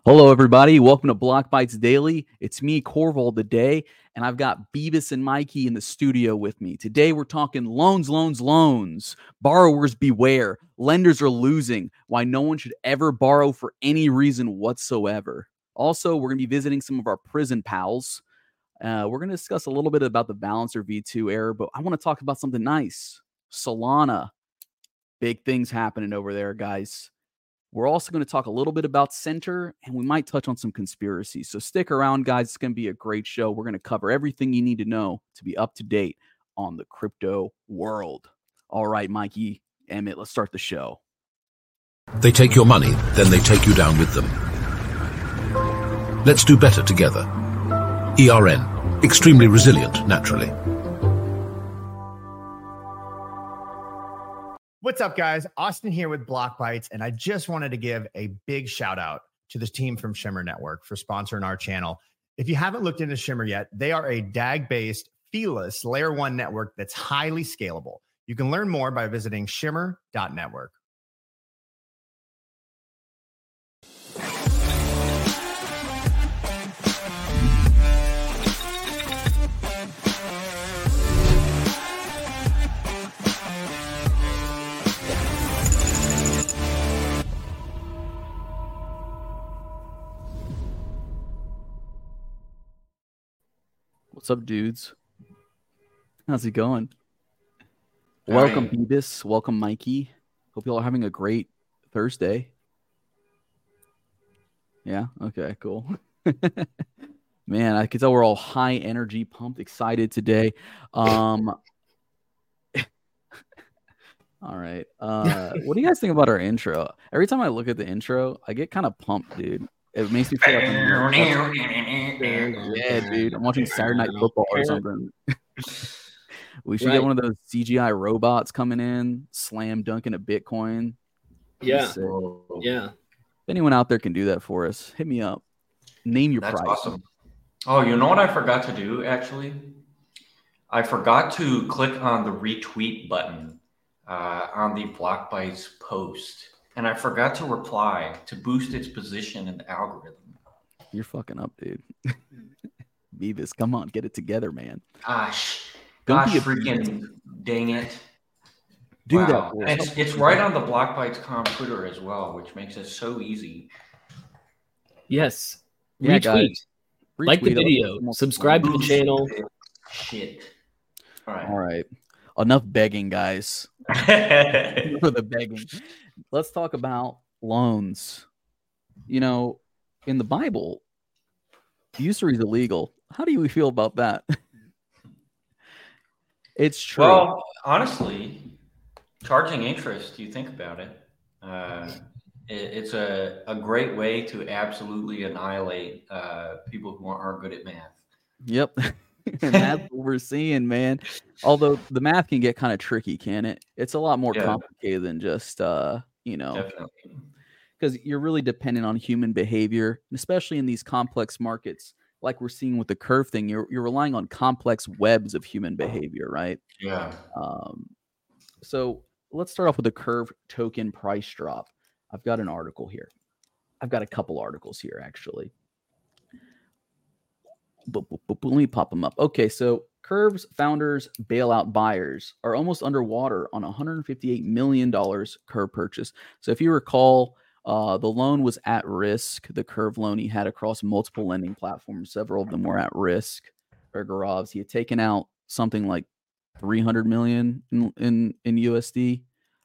Hello, everybody. Welcome to Block Bites Daily. It's me, Corval, today, and I've got Beavis and Mikey in the studio with me. Today, we're talking loans. Borrowers beware. Lenders are losing. Why no one should ever borrow for any reason whatsoever. Also, we're going to be visiting some of our prison pals. We're going to discuss a little bit about the Balancer V2 error, but I want to talk about something nice. Solana. Big things happening over there, guys. We're also going to talk a little bit about Center, and we might touch on some conspiracies. So stick around, guys. It's going to be a great show. We're going to cover everything you need to know to be up to date on the crypto world. All right, Mikey, Emmett, let's start the show. They take your money, then they take you down with them. Let's do better together. ERN, extremely resilient naturally. What's up, guys? Austin here with Block Bites, and I just wanted to give a big shout out to the team from Shimmer Network for sponsoring our channel. If you haven't looked into Shimmer yet, they are a DAG-based, feeless Layer 1 network that's highly scalable. You can learn more by visiting shimmer.network. What's up, dudes? How's it going? Hi. Welcome, Beavis. Welcome, Mikey. Hope you all are having a great Thursday. Yeah? Okay, cool. Man, I can tell we're all high energy, pumped, excited today. All right. What do you guys think about our intro? Every time I look at the intro, I get kind of pumped, dude. It makes me feel like yeah, dude. I'm watching Saturday Night Football or something. We should get one of those CGI robots coming in, slam dunking a Bitcoin. Yeah. Yeah. If anyone out there can do that for us, hit me up. Name your That's price. awesome. Oh, you know what I forgot to do, actually? I forgot to click on the retweet button on the Block Bites post. And I forgot to reply to boost its position in the algorithm. You're fucking up, dude. Beavis, come on, get it together, man. Gosh, Don't be a freaking dang it. Do Wow. that for And us. it's right on the Block Bites Twitter as well, which makes it so easy. Yes. Yeah, Retweet. guys. Like the Retweet video. us. Subscribe to the channel. Shit. All right. Enough begging, guys. For the begging. Let's talk about loans. You know, in the Bible, usury is illegal. How do we feel about that? It's true. Well, honestly, charging interest, you think about it, it's a great way to absolutely annihilate people who aren't good at math. Yep. And that's what we're seeing, man. Although the math can get kind of tricky, can it? It's a lot more complicated than just, Definitely. because you're really dependent on human behavior, especially in these complex markets, like we're seeing with the curve thing. You're relying on complex webs of human behavior, right? Yeah. So let's start off with the curve token price drop. I've got an article here. I've got a couple articles here, actually. Let me pop them up. Okay, so Curve's founders, bailout buyers are almost underwater on $158 million Curve purchase. So if you recall, the loan was at risk. The Curve loan he had across multiple lending platforms. Several of them were at risk. Garovs, he had taken out something like 300 million in USD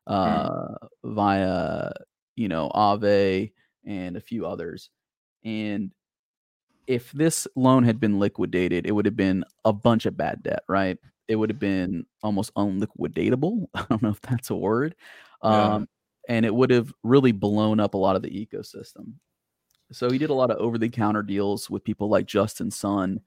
via Aave and a few others. And if this loan had been liquidated, it would have been a bunch of bad debt, right? It would have been almost unliquidatable. I don't know if that's a word. And it would have really blown up a lot of the ecosystem. So he did a lot of over-the-counter deals with people like Justin Sun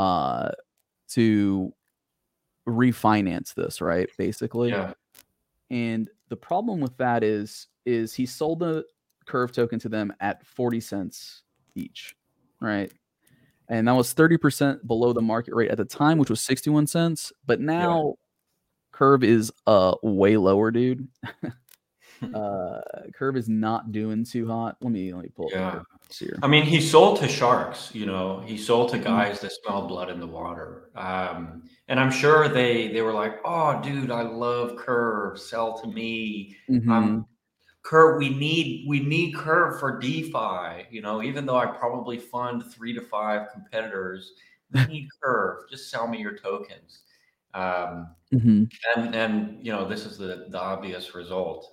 to refinance this, right? Basically. Yeah. And the problem with that is he sold the Curve token to them at 40 cents each, right? And that was 30% below the market rate at the time, which was 61 cents. But now Curve is way lower, dude. Curve is not doing too hot. Let me pull Yeah. up here. I mean, he sold to sharks, he sold to Mm-hmm. guys that smell blood in the water. And I'm sure they were like, oh, dude, I love Curve. Sell to me. Mhm. Curve, we need Curve for DeFi, even though I probably fund 3 to 5 competitors, we need Curve. Just sell me your tokens. Mhm. And this is the obvious result.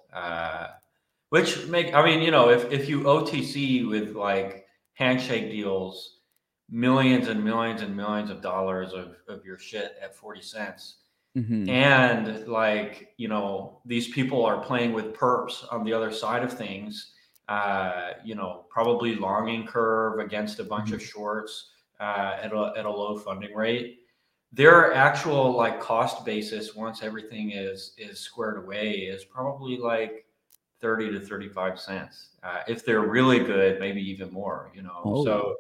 If you OTC with like handshake deals, millions and millions and millions of dollars of your shit at 40 cents. Mhm. And these people are playing with perps on the other side of things, probably longing Curve against a bunch of shorts at a low funding rate. Their actual like cost basis once everything is squared away is probably like 30 to 35 cents. If they're really good, maybe even more, Oh. So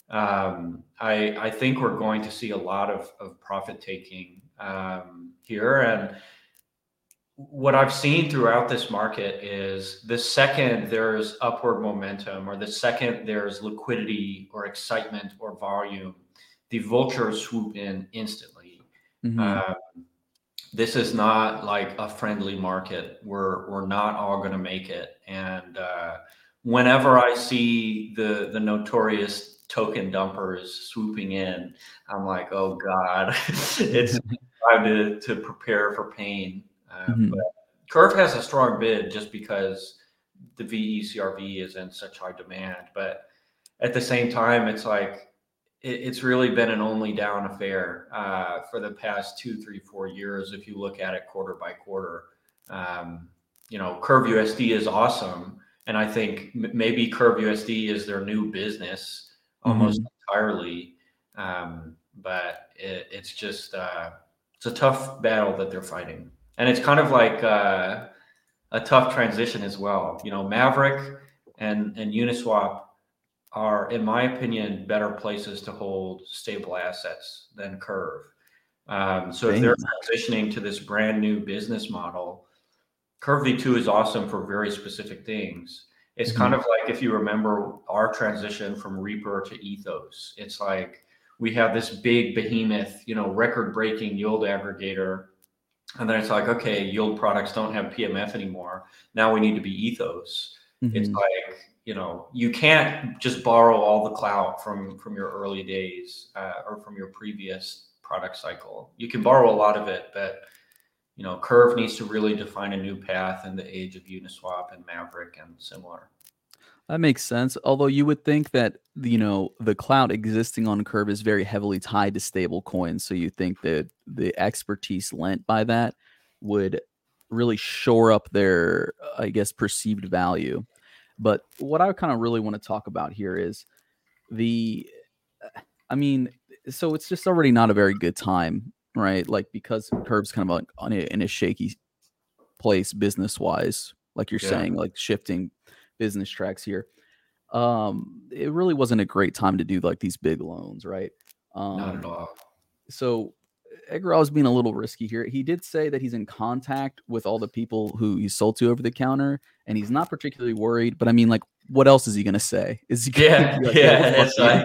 I think we're going to see a lot of profit taking here. And what I've seen throughout this market is the second there's upward momentum, or the second there's liquidity or excitement or volume, the vultures swoop in instantly. Mhm. This is not like a friendly market. We're not all going to make it. And whenever I see the notorious token dumpers swooping in, I'm like, oh God, it's time to prepare for pain. Mhm. But Curve has a strong bid just because the VECRV is in such high demand. But at the same time, it's like it's really been an only down affair for the past 2, 3, 4 years. If you look at it quarter by quarter, Curve USD is awesome, and I think maybe Curve USD is their new business almost entirely. But it's just it's a tough battle that they're fighting, and it's kind of like a tough transition as well. Maverick and Uniswap are, in my opinion, better places to hold stable assets than Curve. So if they're transitioning to this brand new business model, Curve V2 is awesome for very specific things. It's kind of like, if you remember our transition from Reaper to Ethos, it's like we have this big behemoth, record-breaking yield aggregator. And then it's like, okay, yield products don't have PMF anymore. Now we need to be Ethos. It's like, you can't just borrow all the clout from your early days or from your previous product cycle. You can borrow a lot of it, but Curve needs to really define a new path in the age of Uniswap and Maverick and similar. That makes sense. Although you would think that the clout existing on Curve is very heavily tied to stable coins, so you think that the expertise lent by that would really shore up their, I guess, perceived value. But what I kind of really want to talk about here is so it's just already not a very good time, right? Like, because Curve's kind of like in a shaky place business wise, like you're saying, like shifting business tracks here. It really wasn't a great time to do like these big loans, right? Not at all. So Edgar was being a little risky here. He did say that he's in contact with all the people who he sold to over the counter, and he's not particularly worried. But I mean, like, what else is he going to say? Is he It's like,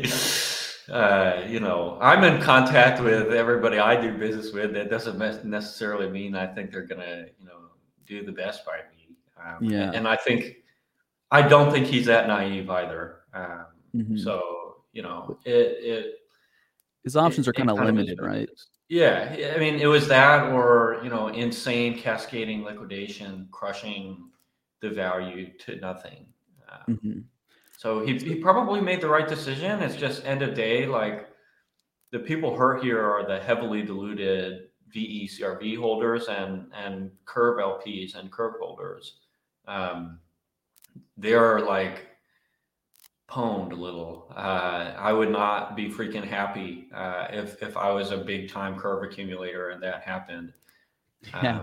I'm in contact with everybody I do business with. That doesn't necessarily mean I think they're going to, do the best by me. And I don't think he's that naive either. So, his options are kind of limited, right? Yeah. I mean, it was that, or, insane cascading liquidation, crushing the value to nothing. So he probably made the right decision. It's just end of day, like, the people hurt here are the heavily diluted VECRV holders and Curve LPs and Curve holders. They're like pwned a little. I would not be freaking happy if I was a big time Curve accumulator and that happened. Yeah,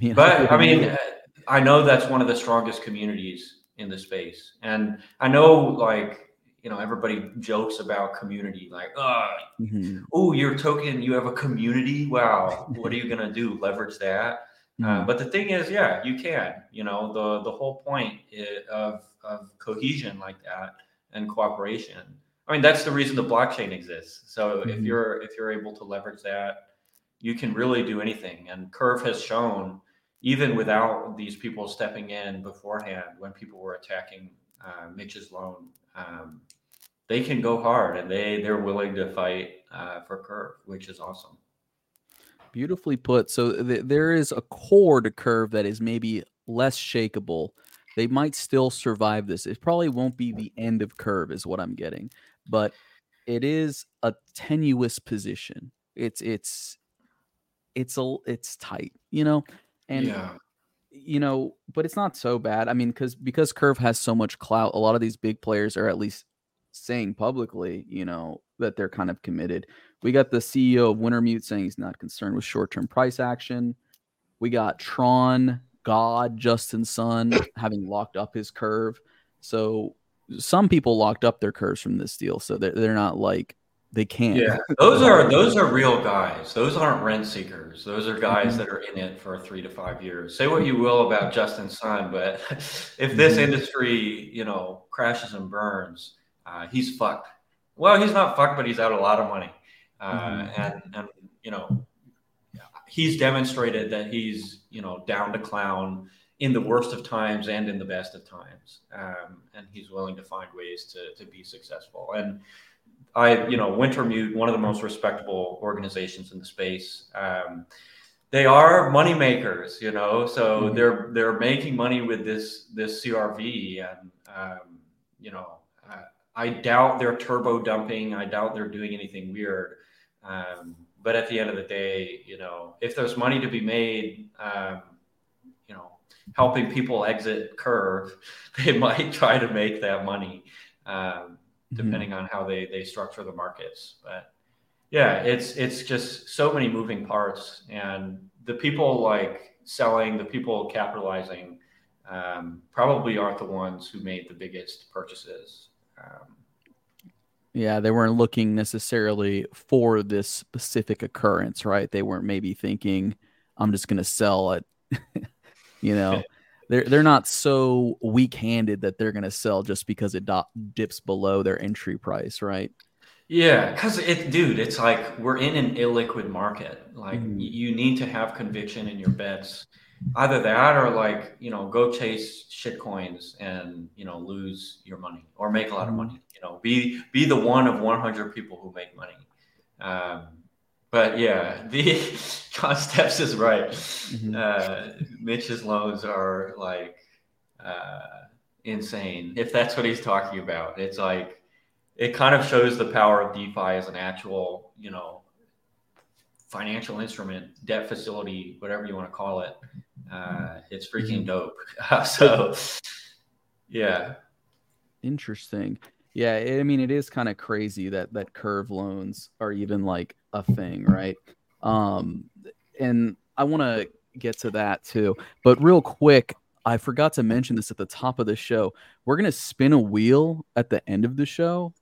I know that's one of the strongest communities in the space, and I know, like, everybody jokes about community, like, oh, your token, you have a community. Wow, what are you gonna do? Leverage that? But the thing is, yeah, you can. You know, the whole point of cohesion like that and cooperation. I mean, that's the reason the blockchain exists. So if you're able to leverage that, you can really do anything. And Curve has shown, even without these people stepping in beforehand, when people were attacking Mitch's loan, they can go hard, and they're willing to fight for Curve, which is awesome. Beautifully put. So there is a core to Curve that is maybe less shakeable. They might still survive this. It probably won't be the end of Curve, is what I'm getting, but it is a tenuous position. It's tight, you know, and you know, but it's not so bad. I mean, because Curve has so much clout, a lot of these big players are at least saying publicly, you know, that they're kind of committed. We got the CEO of Wintermute saying he's not concerned with short-term price action. We got Tron God Justin Sun having locked up his Curve. So some people locked up their Curves from this deal, so they're not like they can't. Yeah, those are real guys. Those aren't rent seekers. Those are guys that are in it for 3 to 5 years. Say what you will about Justin Sun, but if this industry, you know, crashes and burns, he's fucked. Well, he's not fucked, but he's out a lot of money. And you know, he's demonstrated that he's, you know, down to clown in the worst of times and in the best of times. And he's willing to find ways to be successful. And you know, Wintermute, one of the most respectable organizations in the space. They are money makers, you know, so they're making money with this CRV, and you know, I doubt they're turbo dumping. I doubt they're doing anything weird. But at the end of the day, you know, if there's money to be made, you know, helping people exit Curve, they might try to make that money, depending on how they structure the markets. But yeah, it's just so many moving parts, and the people like selling, the people capitalizing, probably aren't the ones who made the biggest purchases. Yeah, they weren't looking necessarily for this specific occurrence, right? They weren't maybe thinking, I'm just going to sell it. You know, they're not so weak-handed that they're going to sell just because it dips below their entry price, right? Yeah, because it's like we're in an illiquid market. Like you need to have conviction in your bets. Either that or like, you know, go chase shit coins and, you know, lose your money or make a lot of money. You know, be the one of 100 people who make money. But yeah, John Steps is right. Mitch's loans are like insane. If that's what he's talking about, it's like it kind of shows the power of DeFi as an actual, you know, financial instrument, debt facility, whatever you want to call it. It's freaking dope. So yeah. Interesting. Yeah, I mean, it is kind of crazy that Curve loans are even like a thing, right? And I want to get to that too. But real quick, I forgot to mention this at the top of the show. We're going to spin a wheel at the end of the show.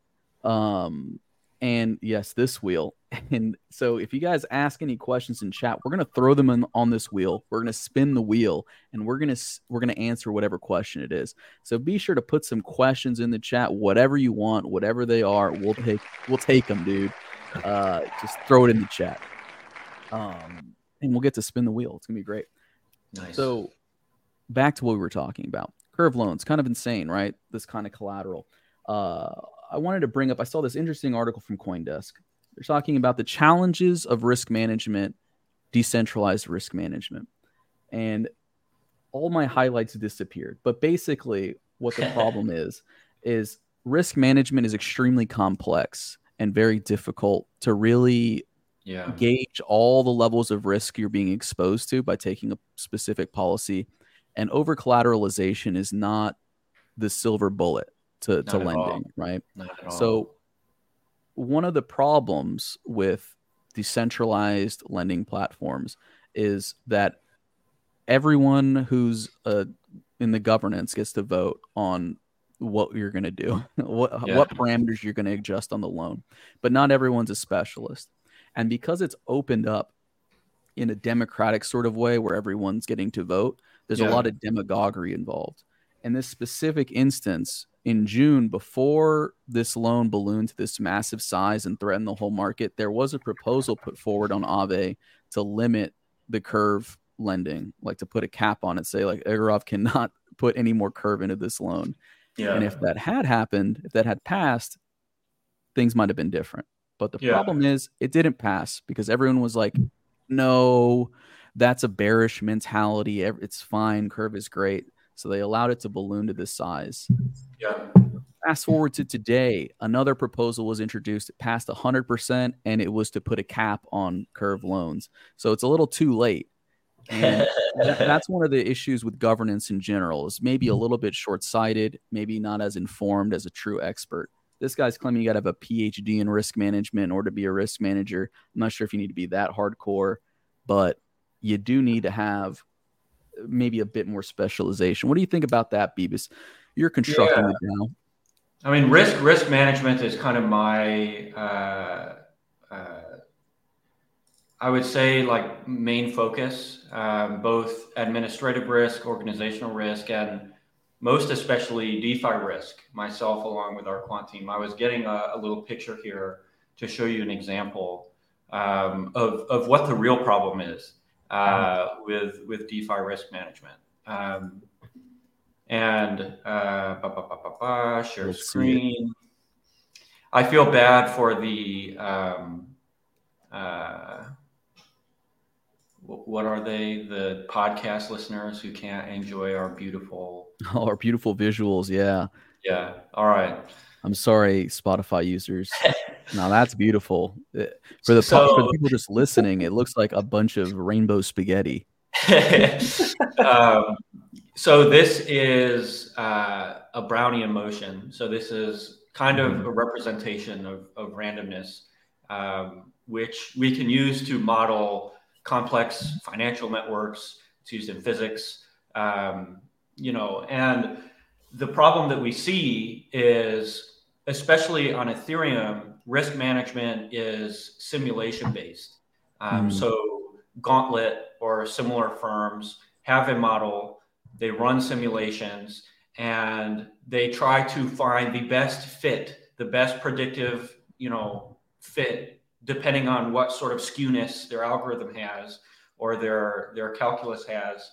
And yes, this wheel. And so if you guys ask any questions in chat, we're going to throw them on this wheel. We're going to spin the wheel, and we're going to answer whatever question it is. So be sure to put some questions in the chat, whatever you want, whatever they are. We'll take them, dude. Just throw it in the chat. And we'll get to spin the wheel. It's going to be great. Nice. So back to what we were talking about. Curve loans, kind of insane, right? This kind of collateral. I wanted to bring up, I saw this interesting article from CoinDesk. They're talking about the challenges of risk management, decentralized risk management. And all my highlights disappeared. But basically what the problem is risk management is extremely complex and very difficult to really gauge all the levels of risk you're being exposed to by taking a specific policy. And over collateralization is not the silver bullet to lending, right? So one of the problems with decentralized lending platforms is that everyone who's in the governance gets to vote on what you're going to do, what parameters you're going to adjust on the loan, but not everyone's a specialist. And because it's opened up in a democratic sort of way where everyone's getting to vote. There's a lot of demagoguery involved. In this specific instance, in June, before this loan ballooned to this massive size and threatened the whole market, there was a proposal put forward on Aave to limit the curve lending, like to put a cap on it, say like Egorov cannot put any more curve into this loan. Yeah. And if that had happened, if that had passed, things might have been different. But the problem is it didn't pass because everyone was like, no, that's a bearish mentality. It's fine. Curve is great. So they allowed it to balloon to this size. Yeah. Fast forward to today, another proposal was introduced. It passed 100%, and it was to put a cap on curve loans. So it's a little too late. And that's one of the issues with governance in general, is maybe a little bit short-sighted, maybe not as informed as a true expert. This guy's claiming you got to have a PhD in risk management in order to be a risk manager. I'm not sure if you need to be that hardcore, but you do need to have maybe a bit more specialization. What do you think about that, Bibas? You're constructing it now. I mean, risk management is kind of my, I would say, like, main focus, both administrative risk, organizational risk, and most especially DeFi risk, myself along with our quant team. I was getting a little picture here to show you an example of what the real problem is with DeFi risk management. Share screen. I feel bad for the what are they? The podcast listeners who can't enjoy our beautiful visuals. Yeah. Yeah. All right. I'm sorry, Spotify users. Now that's beautiful. For the people just listening, it looks like a bunch of rainbow spaghetti. So this is a Brownian motion. So this is kind of a representation of randomness, which we can use to model complex financial networks. It's used in physics, and the problem that we see is, especially on Ethereum, risk management is simulation based. So Gauntlet or similar firms have a model, they run simulations, and they try to find the best fit, the best predictive, fit, depending on what sort of skewness their algorithm has or their calculus has,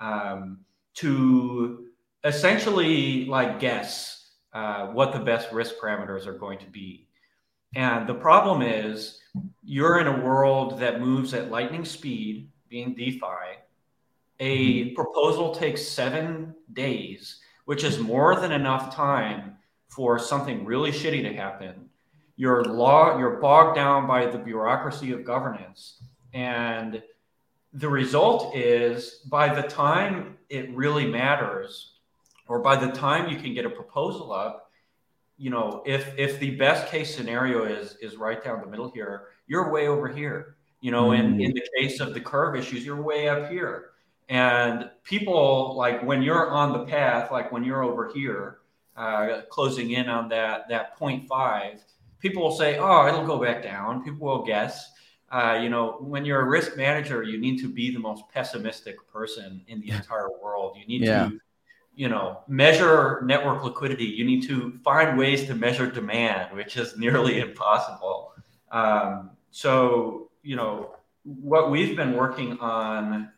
to essentially like guess what the best risk parameters are going to be. And the problem is you're in a world that moves at lightning speed, being DeFi. A proposal takes 7 days, which is more than enough time for something really shitty to happen. You're bogged down by the bureaucracy of governance. And the result is, by the time it really matters, or by the time you can get a proposal up, if the best case scenario is right down the middle here, you're way over here. In the case of the curve issues, you're way up here. And people, like, when you're on the path, like when you're over here, closing in on that 0.5, people will say, oh, it'll go back down. People will guess. When you're a risk manager, you need to be the most pessimistic person in the entire world. You need to, measure network liquidity. You need to find ways to measure demand, which is nearly impossible. So, what we've been working on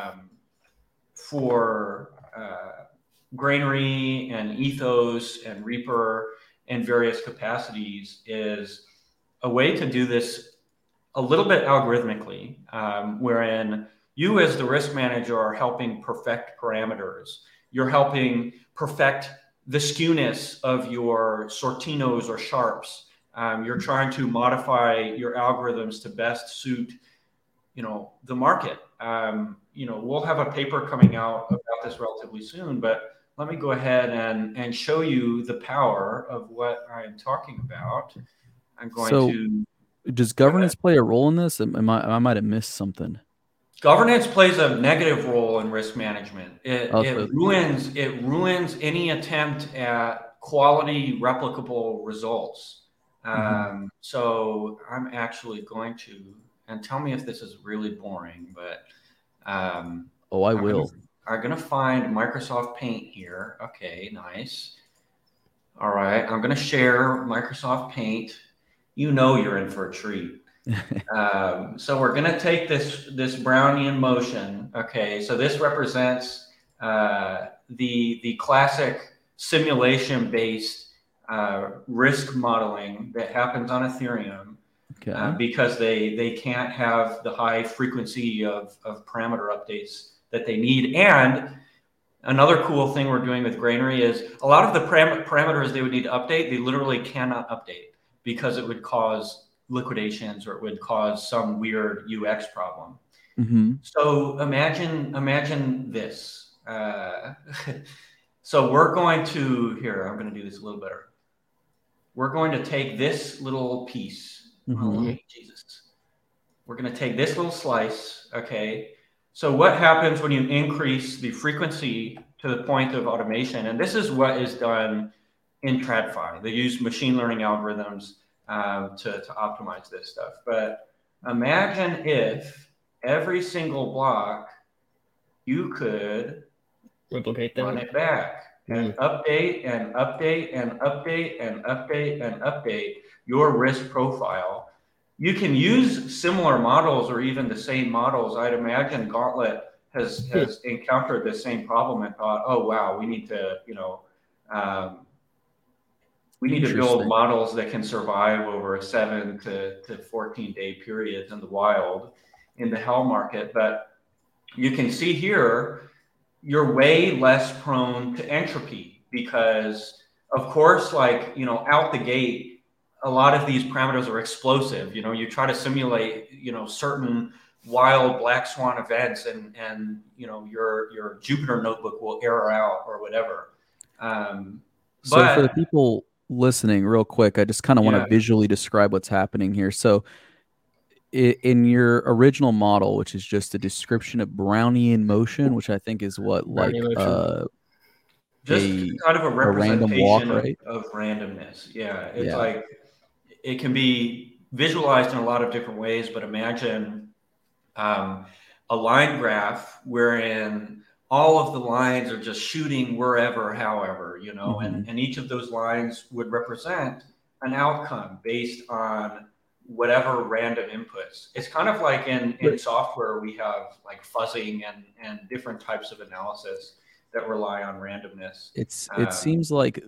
for Granary and Ethos and Reaper in various capacities is a way to do this a little bit algorithmically, wherein you as the risk manager are helping perfect parameters. You're helping perfect the skewness of your Sortinos or Sharps. You're trying to modify your algorithms to best suit, the market. We'll have a paper coming out about this relatively soon, but let me go ahead and show you the power of what I'm talking about. I'm going to. Does governance play a role in this? I might have missed something. Governance plays a negative role in risk management. It ruins any attempt at quality replicable results. So I'm actually going to and tell me if this is really boring, but Oh, I will. I'm going to find Microsoft Paint here. Okay, nice. All right, I'm going to share Microsoft Paint. You know you're in for a treat. So we're going to take this Brownian motion. Okay, so this represents the classic simulation-based risk modeling that happens on Ethereum. Okay. Because they can't have the high frequency of parameter updates that they need. And another cool thing we're doing with Grainery is a lot of the parameters they would need to update, they literally cannot update because it would cause liquidations or it would cause some weird UX problem. Mm-hmm. So imagine this. So we're going to, here, I'm going to do this a little better. We're going to take this little piece. Mm-hmm. Oh, Jesus. We're going to take this little slice. Okay. So what happens when you increase the frequency to the point of automation? And this is what is done in TradFi. They use machine learning algorithms to optimize this stuff. But imagine if every single block you could replicate them, run it back and update and update and update and update and update your risk profile. You can use similar models or even the same models. I'd imagine Gauntlet has encountered the same problem and thought, oh, wow, we need to, we need to build models that can survive over a 7 to 14 day periods in the wild in the Hell market. But you can see here, you're way less prone to entropy because, of course, out the gate, a lot of these parameters are explosive. You try to simulate, certain wild black swan events and your Jupyter notebook will error out or whatever. So for the people listening real quick, I just kind of want to visually describe what's happening here. So in your original model, which is just a description of Brownian motion, which I think is what just kind of a representation random walk, right? of randomness. Yeah. It's like it can be visualized in a lot of different ways, but imagine a line graph wherein all of the lines are just shooting wherever, however, and each of those lines would represent an outcome based on whatever random inputs. It's kind of like in software, we have like fuzzing and different types of analysis that rely on randomness. It seems like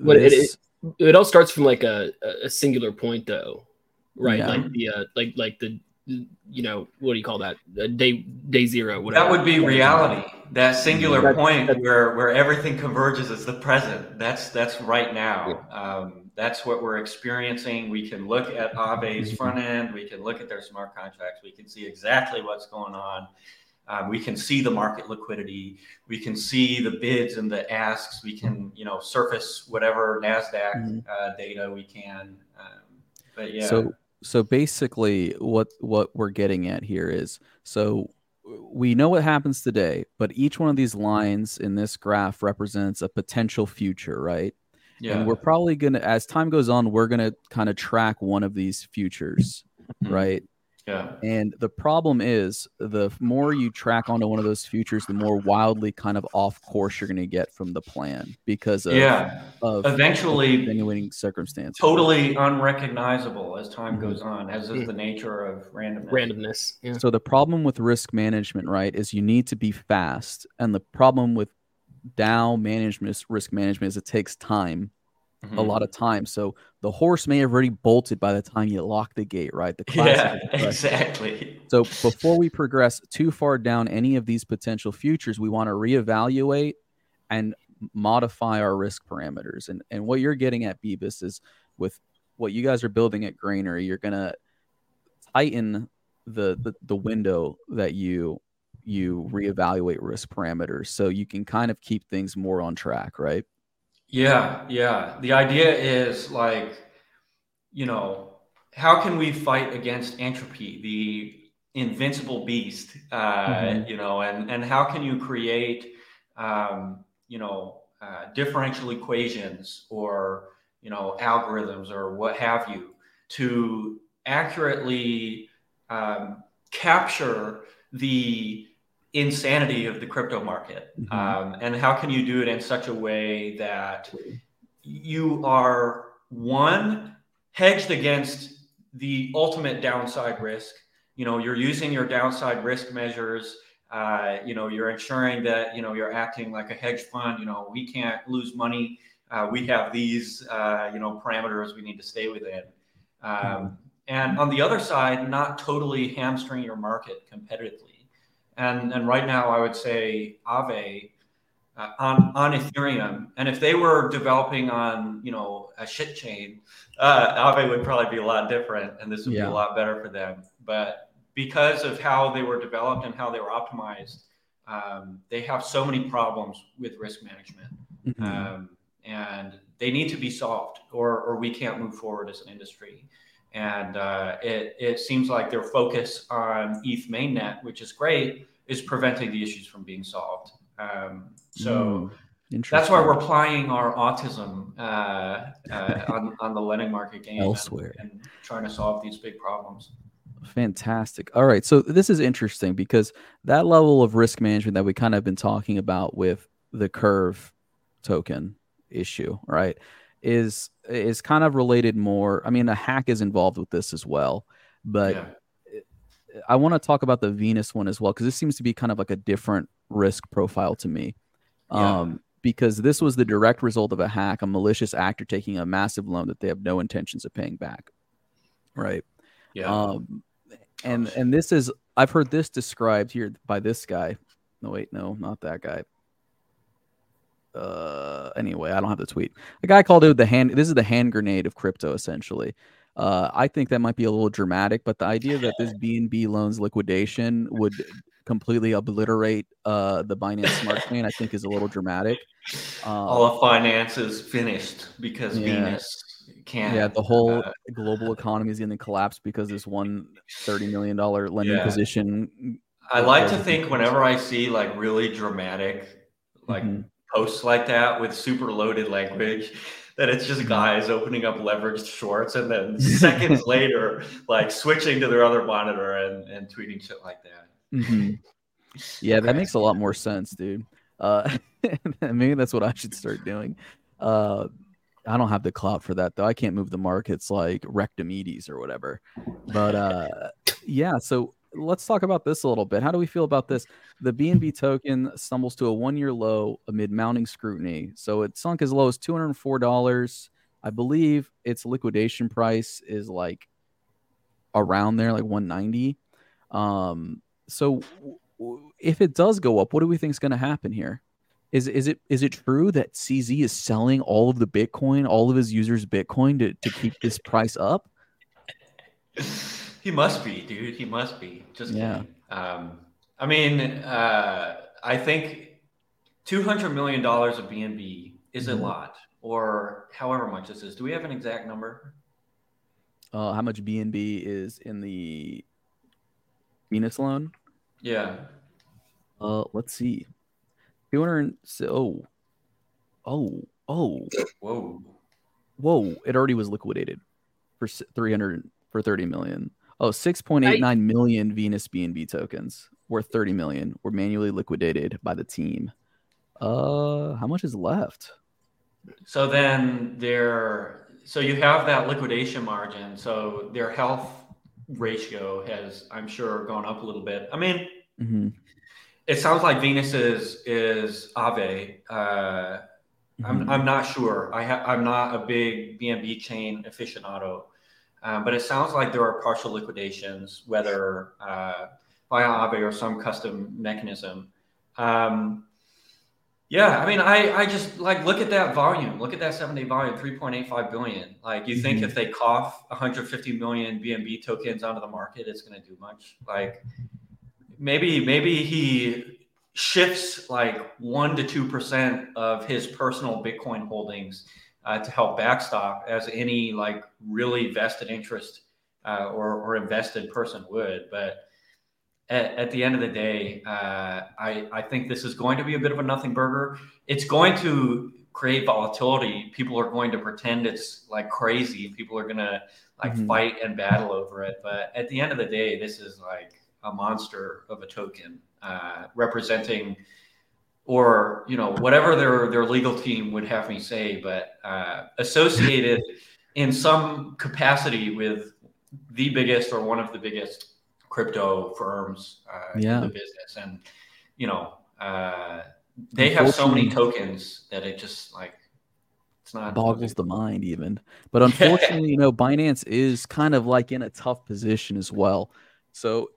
it all starts from like a singular point though, right? Yeah. Like the what do you call that? Day zero, whatever. That would be reality. That singular point where everything converges is the present. That's right now. Yeah. That's what we're experiencing. We can look at Aave's front end. We can look at their smart contracts. We can see exactly what's going on. We can see the market liquidity. We can see the bids and the asks. We can, surface whatever NASDAQ data we can. But yeah. So basically what we're getting at here is, so we know what happens today, but each one of these lines in this graph represents a potential future, right? Yeah. And we're probably going to, as time goes on, we're going to kind of track one of these futures, right? Yeah. And the problem is, the more you track onto one of those futures, the more wildly kind of off course you're going to get from the plan because of eventually extenuating circumstances. Totally unrecognizable as time goes on, as is the nature of randomness. Yeah. So the problem with risk management, right, is you need to be fast. And the problem with DAO management, risk management, is it takes time. A lot of time. So the horse may have already bolted by the time you lock the gate, right? Exactly. So before we progress too far down any of these potential futures, we want to reevaluate and modify our risk parameters. And what you're getting at, Beebus, is with what you guys are building at Grainery, you're going to tighten the window that you reevaluate risk parameters so you can kind of keep things more on track, right? Yeah. The idea is how can we fight against entropy, the invincible beast, and how can you create, differential equations or, algorithms or what have you to accurately capture the insanity of the crypto market. And how can you do it in such a way that you are, one, hedged against the ultimate downside risk. You're using your downside risk measures. You're ensuring that, you're acting like a hedge fund. We can't lose money. We have these, parameters we need to stay within. And on the other side, not totally hamstring your market competitively. And right now, I would say Aave on Ethereum, and if they were developing on a shit chain, Aave would probably be a lot different, and this would be a lot better for them. But because of how they were developed and how they were optimized, they have so many problems with risk management, and they need to be solved, or we can't move forward as an industry. And it seems like their focus on ETH mainnet, which is great, is preventing the issues from being solved. So that's why we're applying our autism on the lending market game elsewhere and trying to solve these big problems. Fantastic. All right. So this is interesting because that level of risk management that we kind of been talking about with the Curve token issue, right, is kind of related more. I mean, a hack is involved with this as well, but I want to talk about the Venus one as well, because this seems to be kind of like a different risk profile to me. Because this was the direct result of a hack, a malicious actor taking a massive loan that they have no intentions of paying back. Right. And this is, I've heard this described here by this guy. No, wait, no, not that guy. Anyway, I don't have the tweet. The guy called it this is the hand grenade of crypto, essentially. I think that might be a little dramatic, but the idea that this BNB loans liquidation would completely obliterate the Binance Smart Chain, I think, is a little dramatic. All of finance is finished because Venus can't. Yeah, the whole global economy is going to collapse because this one $30 million lending position. I like to think whenever I see like really dramatic posts like that with super loaded language, that it's just guys opening up leveraged shorts and then seconds later, like switching to their other monitor and tweeting shit like that. Yeah, that makes a lot more sense, dude. Maybe that's what I should start doing. I don't have the clout for that, though. I can't move the markets like Rectomedes or whatever. But so let's talk about this a little bit. How do we feel about this? The BNB token stumbles to a one-year low amid mounting scrutiny. So it sunk as low as $204. I believe its liquidation price is like around there, like 190. So if it does go up, what do we think is going to happen here? Is it true that CZ is selling all of the Bitcoin, all of his users' Bitcoin to keep this price up? He must be, dude. He must be. Just kidding. I mean, I think $200 million of BNB is a lot, or however much this is. Do we have an exact number? How much BNB is in the Venus loan? Yeah. Let's see. 200. Whoa. It already was liquidated for 30 million. 6.89 million Venus BNB tokens worth 30 million were manually liquidated by the team. How much is left? So then you have that liquidation margin. So their health ratio has, I'm sure, gone up a little bit. I mean, it sounds like Venus is Aave. I'm not sure. I'm not a big BNB chain aficionado, but it sounds like there are partial liquidations, whether via Aave or some custom mechanism. I mean, I just like look at that volume. Look at that 7-day volume, 3.85 billion. Like, you think if they cough 150 million BNB tokens onto the market, it's going to do much? Like, maybe he shifts like 1 to 2% of his personal Bitcoin holdings to help backstop, as any like really vested interest or invested person would. But at the end of the day, I think this is going to be a bit of a nothing burger. It's going to create volatility. People are going to pretend it's like crazy. People are going to like fight and battle over it. But at the end of the day, this is like a monster of a token, representing, or whatever their legal team would have me say, but associated in some capacity with the biggest or one of the biggest crypto firms in the business. And they have so many tokens that it just it's not boggles the mind even. But unfortunately, Binance is kind of like in a tough position as well. So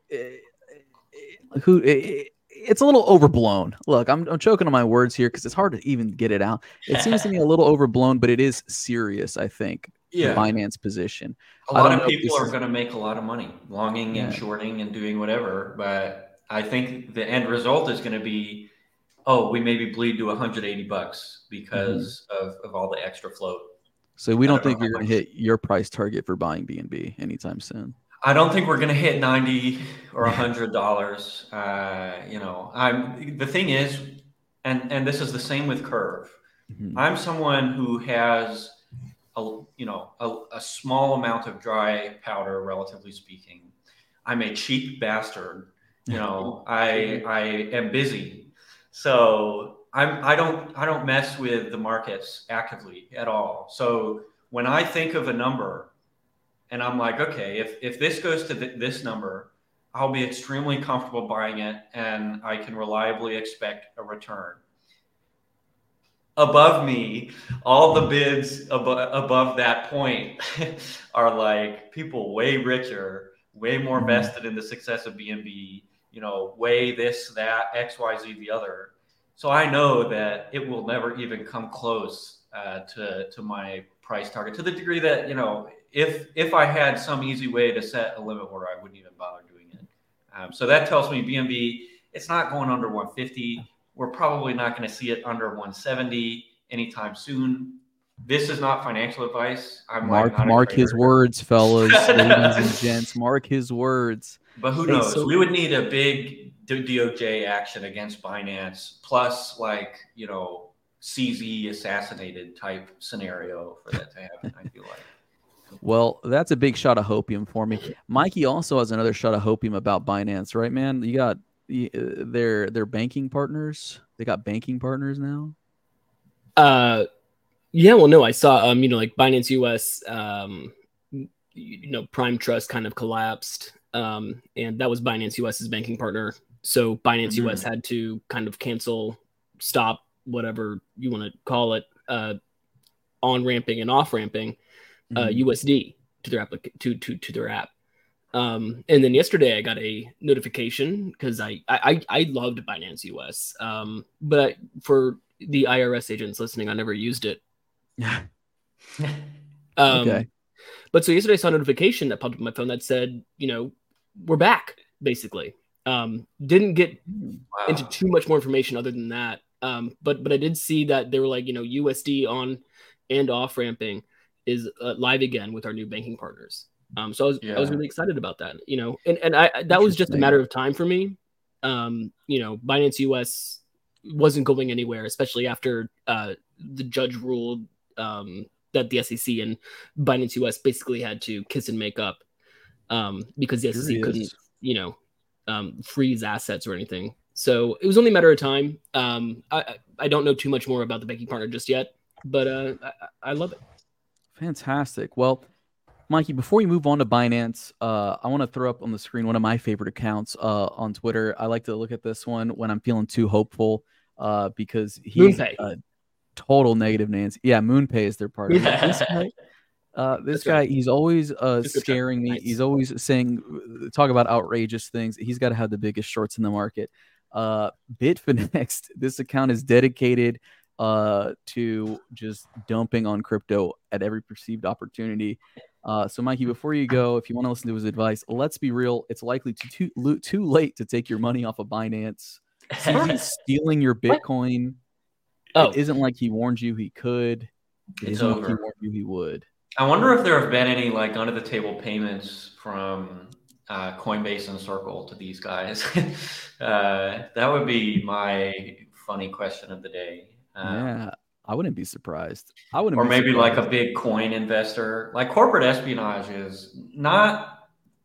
it's a little overblown. Look, I'm choking on my words here because it's hard to even get it out. It seems to me a little overblown, but it is serious, I think. The Binance position. A lot of people are going to make a lot of money longing and shorting and doing whatever. But I think the end result is going to be, we maybe bleed to $180 because of all the extra float. So we don't think you're going to hit your price target for buying BNB anytime soon. I don't think we're going to hit $90 or $100. The thing is, and this is the same with Curve. I'm someone who has a small amount of dry powder, relatively speaking. I'm a cheap bastard. I am busy, so I don't mess with the markets actively at all. So when I think of a number, and I'm like, okay, if this goes to this number, I'll be extremely comfortable buying it, and I can reliably expect a return. Above me, all the bids above that point are like people way richer, way more vested in the success of BNB, way this, that, X, Y, Z, the other. So I know that it will never even come close to my price target, to the degree that, if I had some easy way to set a limit where I wouldn't even bother doing it. So that tells me BNB, it's not going under 150. We're probably not going to see it under 170 anytime soon. This is not financial advice. Mark his words, fellas, ladies and gents. Mark his words. But who knows? We would need a big DOJ action against Binance, plus CZ assassinated type scenario for that to happen, I feel like. Well, that's a big shot of hopium for me. Mikey also has another shot of hopium about Binance, right, man? You got their banking partners. They got banking partners now. Yeah. Well, no, I saw like Binance US, Prime Trust kind of collapsed, and that was Binance US's banking partner. So Binance US had to kind of cancel, stop, whatever you want to call it, on ramping and off ramping USD to their to their app. And then yesterday I got a notification because I loved Binance US. But for the IRS agents listening, I never used it. Okay. But so yesterday I saw a notification that popped up on my phone that said, we're back, basically. Didn't get into too much more information other than that. But I did see that they were like, USD on and off ramping is live again with our new banking partners. So I was really excited about that, and that was just a matter of time for me. Binance US wasn't going anywhere, especially after the judge ruled that the SEC and Binance US basically had to kiss and make up because the SEC couldn't, freeze assets or anything. So it was only a matter of time. I don't know too much more about the banking partner just yet, but I love it. Fantastic. Well, Mikey, before you move on to Binance, I want to throw up on the screen one of my favorite accounts on Twitter. I like to look at this one when I'm feeling too hopeful because he's a total negative Nancy. Yeah, MoonPay is their partner. This guy, he's always scaring me. Nice. He's always talk about outrageous things. He's got to have the biggest shorts in the market. Bitfinex, this account is dedicated to just dumping on crypto at every perceived opportunity. So Mikey, before you go, if you want to listen to his advice, let's be real. It's likely too late to take your money off of Binance. He's stealing your Bitcoin. It isn't like he warned you he could. It's over. Like he warned you he would. I wonder if there have been any under the table payments from Coinbase and Circle to these guys. That would be my funny question of the day. Yeah, I wouldn't be surprised. Or maybe like a big coin investor. Like corporate espionage is not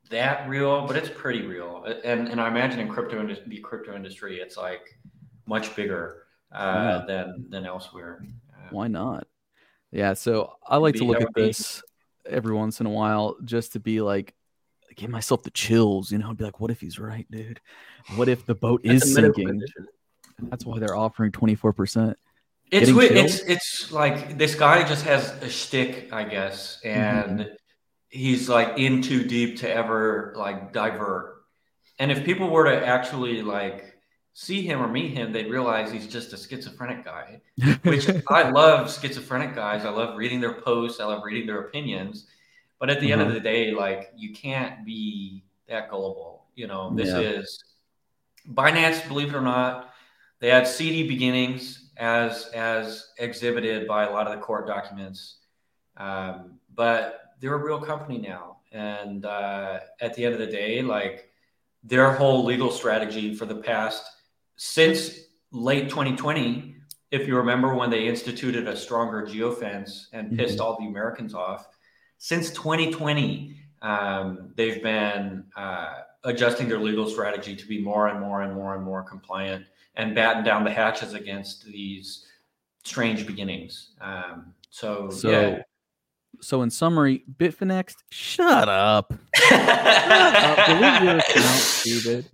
that real, but it's pretty real. And I imagine in the crypto industry, it's like much bigger than elsewhere. Why not? Yeah. So I like to look at this every once in a while just to be like, give myself the chills, you know, be like, what if he's right, dude? What if the boat is sinking? That's why they're offering 24%. It's like this guy just has a shtick, I guess, and he's like in too deep to ever like divert. And if people were to actually like see him or meet him, they'd realize he's just a schizophrenic guy, which I love schizophrenic guys. I love reading their posts. I love reading their opinions. But at the end of the day, like, you can't be that gullible. You know, this is Binance, believe it or not, they had seedy beginnings as exhibited by a lot of the court documents. But they're a real company now. And at the end of the day, like, their whole legal strategy for the past, since late 2020, if you remember when they instituted a stronger geofence and pissed all the Americans off, since 2020, they've been adjusting their legal strategy to be more and more and more and more compliant and batten down the hatches against these strange beginnings. So in summary, Bitfinex, shut up. Delete your account, stupid.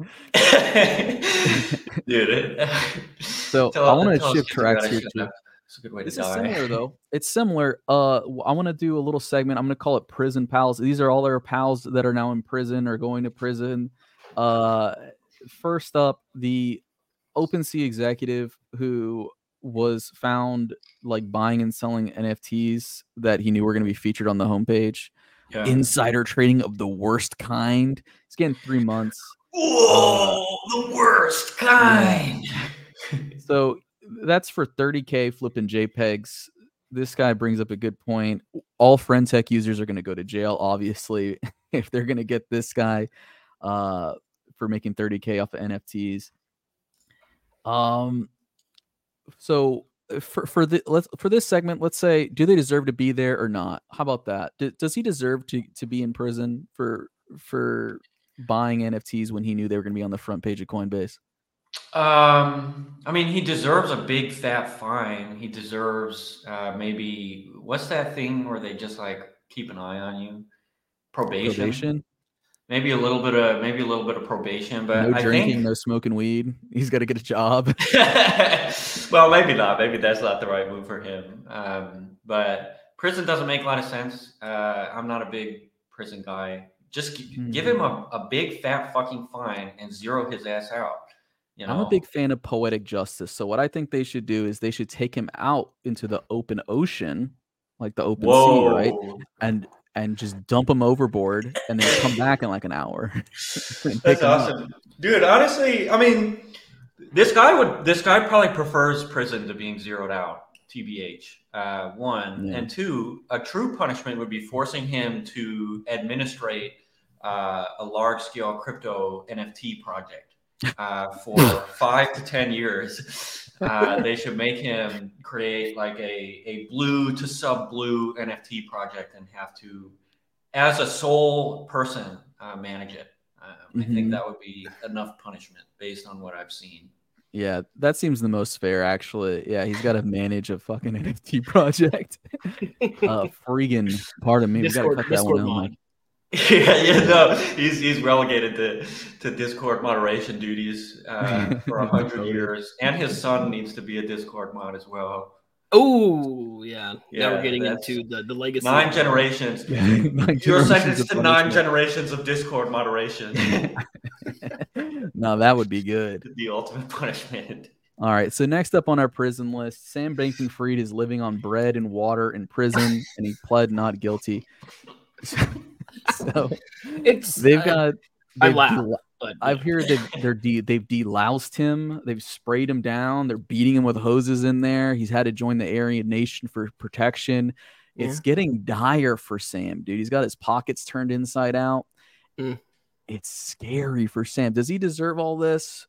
Dude. So I want to shift tracks here too. It's a good way this to die. Is similar though. It's similar. I want to do a little segment. I'm going to call it Prison Pals. These are all our pals that are now in prison or going to prison. First up, the OpenSea executive who was found like buying and selling NFTs that he knew were going to be featured on the homepage. Yeah. Insider trading of the worst kind. He's getting 3 months. Whoa, the worst kind. So that's for 30K flipping JPEGs. This guy brings up a good point. All FriendTech users are going to go to jail, obviously, if they're going to get this guy for making 30K off of NFTs. So for this segment, let's say, do they deserve to be there or not? How about that? Does he deserve to be in prison for buying NFTs when he knew they were going to be on the front page of Coinbase? I mean, he deserves a big fat fine. He deserves maybe, what's that thing where they just like keep an eye on you? Probation? Maybe a little bit of probation, but no drinking, no smoking weed. He's got to get a job. Well, maybe not. Maybe that's not the right move for him. But prison doesn't make a lot of sense. I'm not a big prison guy. Just give him a big fat fucking fine and zero his ass out. You know? I'm a big fan of poetic justice. So what I think they should do is they should take him out into the open ocean, like the open sea, right? And just dump him overboard and then come back in like an hour. That's awesome. Dude, honestly, I mean, this guy probably prefers prison to being zeroed out, TBH. One. Yeah. And two, a true punishment would be forcing him to administrate a large-scale crypto NFT project. For 5 to 10 years, they should make him create like a blue to sub blue NFT project and have to, as a sole person, manage it. I think that would be enough punishment based on what I've seen. Yeah, that seems the most fair, actually. Yeah, he's got to manage a fucking NFT project. Freaking, pardon me, we got to cut that one out, Mike. No, he's relegated to Discord moderation duties for 100 years, and his son needs to be a Discord mod as well. Oh, yeah. Now we're getting into the legacy. 9 generations. You're sentenced to 9 generations of Discord moderation. No, that would be good. The ultimate punishment. All right, so next up on our prison list, Sam Bankman-Fried is living on bread and water in prison, and he pled not guilty. So I've heard they've deloused him, they've sprayed him down, they're beating him with hoses in there. He's had to join the Aryan Nation for protection. It's getting dire for Sam, dude. He's got his pockets turned inside out. It's scary for Sam. Does he deserve all this?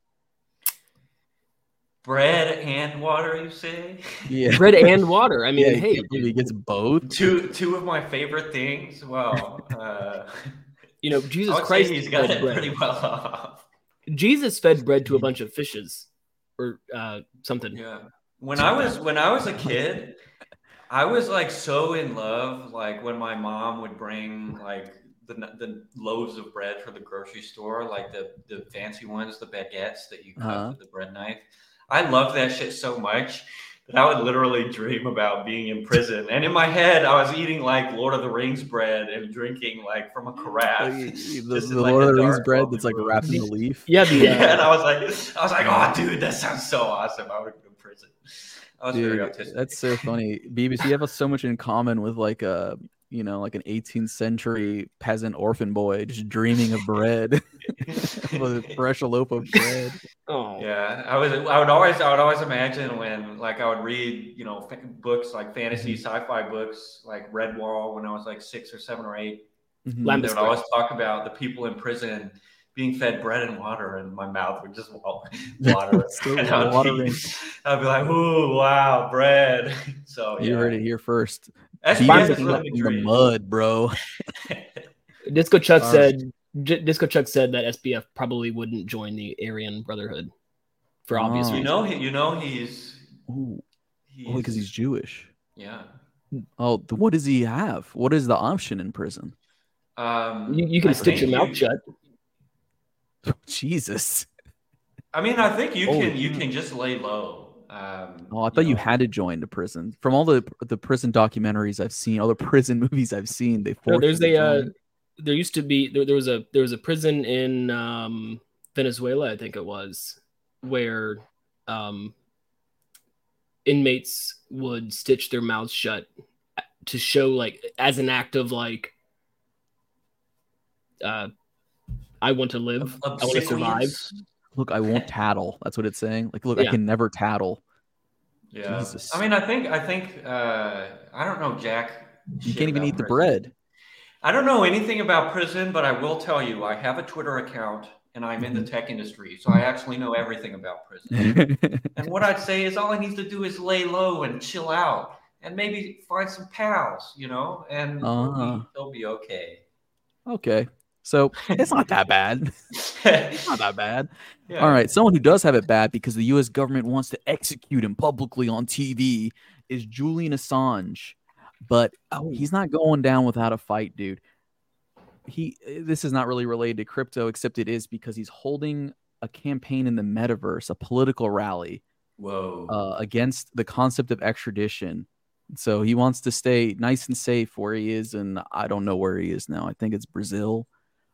Bread and water, you say? Yeah, bread and water. I mean, hey, he gets both. Two of my favorite things. Well, You know, Jesus I would Christ say he's got fed it bread. pretty well off. Jesus fed bread to a bunch of fishes or something. Yeah. When I was a kid, I was like so in love. Like when my mom would bring like the loaves of bread for the grocery store, like the fancy ones, the baguettes that you cut with the bread knife. I loved that shit so much that I would literally dream about being in prison. And in my head, I was eating like Lord of the Rings bread and drinking like from a carafe. The Lord of the Rings bread that's like wrapped in a leaf. Yeah, and I was like, oh, dude, that sounds so awesome. I would go to prison. I was very autistic. That's so funny. Beavis, you have so much in common with like a, you know, like an 18th century peasant orphan boy just dreaming of bread, with a fresh loaf of bread. Oh yeah, I would always imagine when like I would read, you know, books like fantasy sci-fi books like Redwall when I was like 6 or 7 or 8. They would always talk about the people in prison being fed bread and water, and my mouth would just water. I'd be like, "Ooh, wow, bread!" So you heard it here first. SPF is in really the mud, bro. Disco Chuck said that SPF probably wouldn't join the Aryan Brotherhood for obvious reasons. He's because he's Jewish. Yeah. Oh, what does he have? What is the option in prison? You can stitch your mouth shut. Jesus. I mean, I think you can just lay low. I thought you had to join the prison. From all the prison documentaries I've seen, all the prison movies I've seen, they forced there used to be there was a prison in Venezuela, I think it was, where inmates would stitch their mouths shut to show, like, as an act of like, I want to live, I want to survive. Look, I won't tattle. That's what it's saying. Like, look, I can never tattle. Yeah. Jesus. I mean, I think I don't know, Jack. You can't even eat the bread. I don't know anything about prison, but I will tell you, I have a Twitter account and I'm in the tech industry, so I actually know everything about prison. And what I'd say is all I need to do is lay low and chill out and maybe find some pals, you know, and they'll be okay. Okay. So it's not that bad. It's not that bad. Yeah. All right. Someone who does have it bad because the U.S. government wants to execute him publicly on TV is Julian Assange. But he's not going down without a fight, dude. This is not really related to crypto, except it is because he's holding a campaign in the metaverse, a political rally against the concept of extradition. So he wants to stay nice and safe where he is, and I don't know where he is now. I think it's Brazil.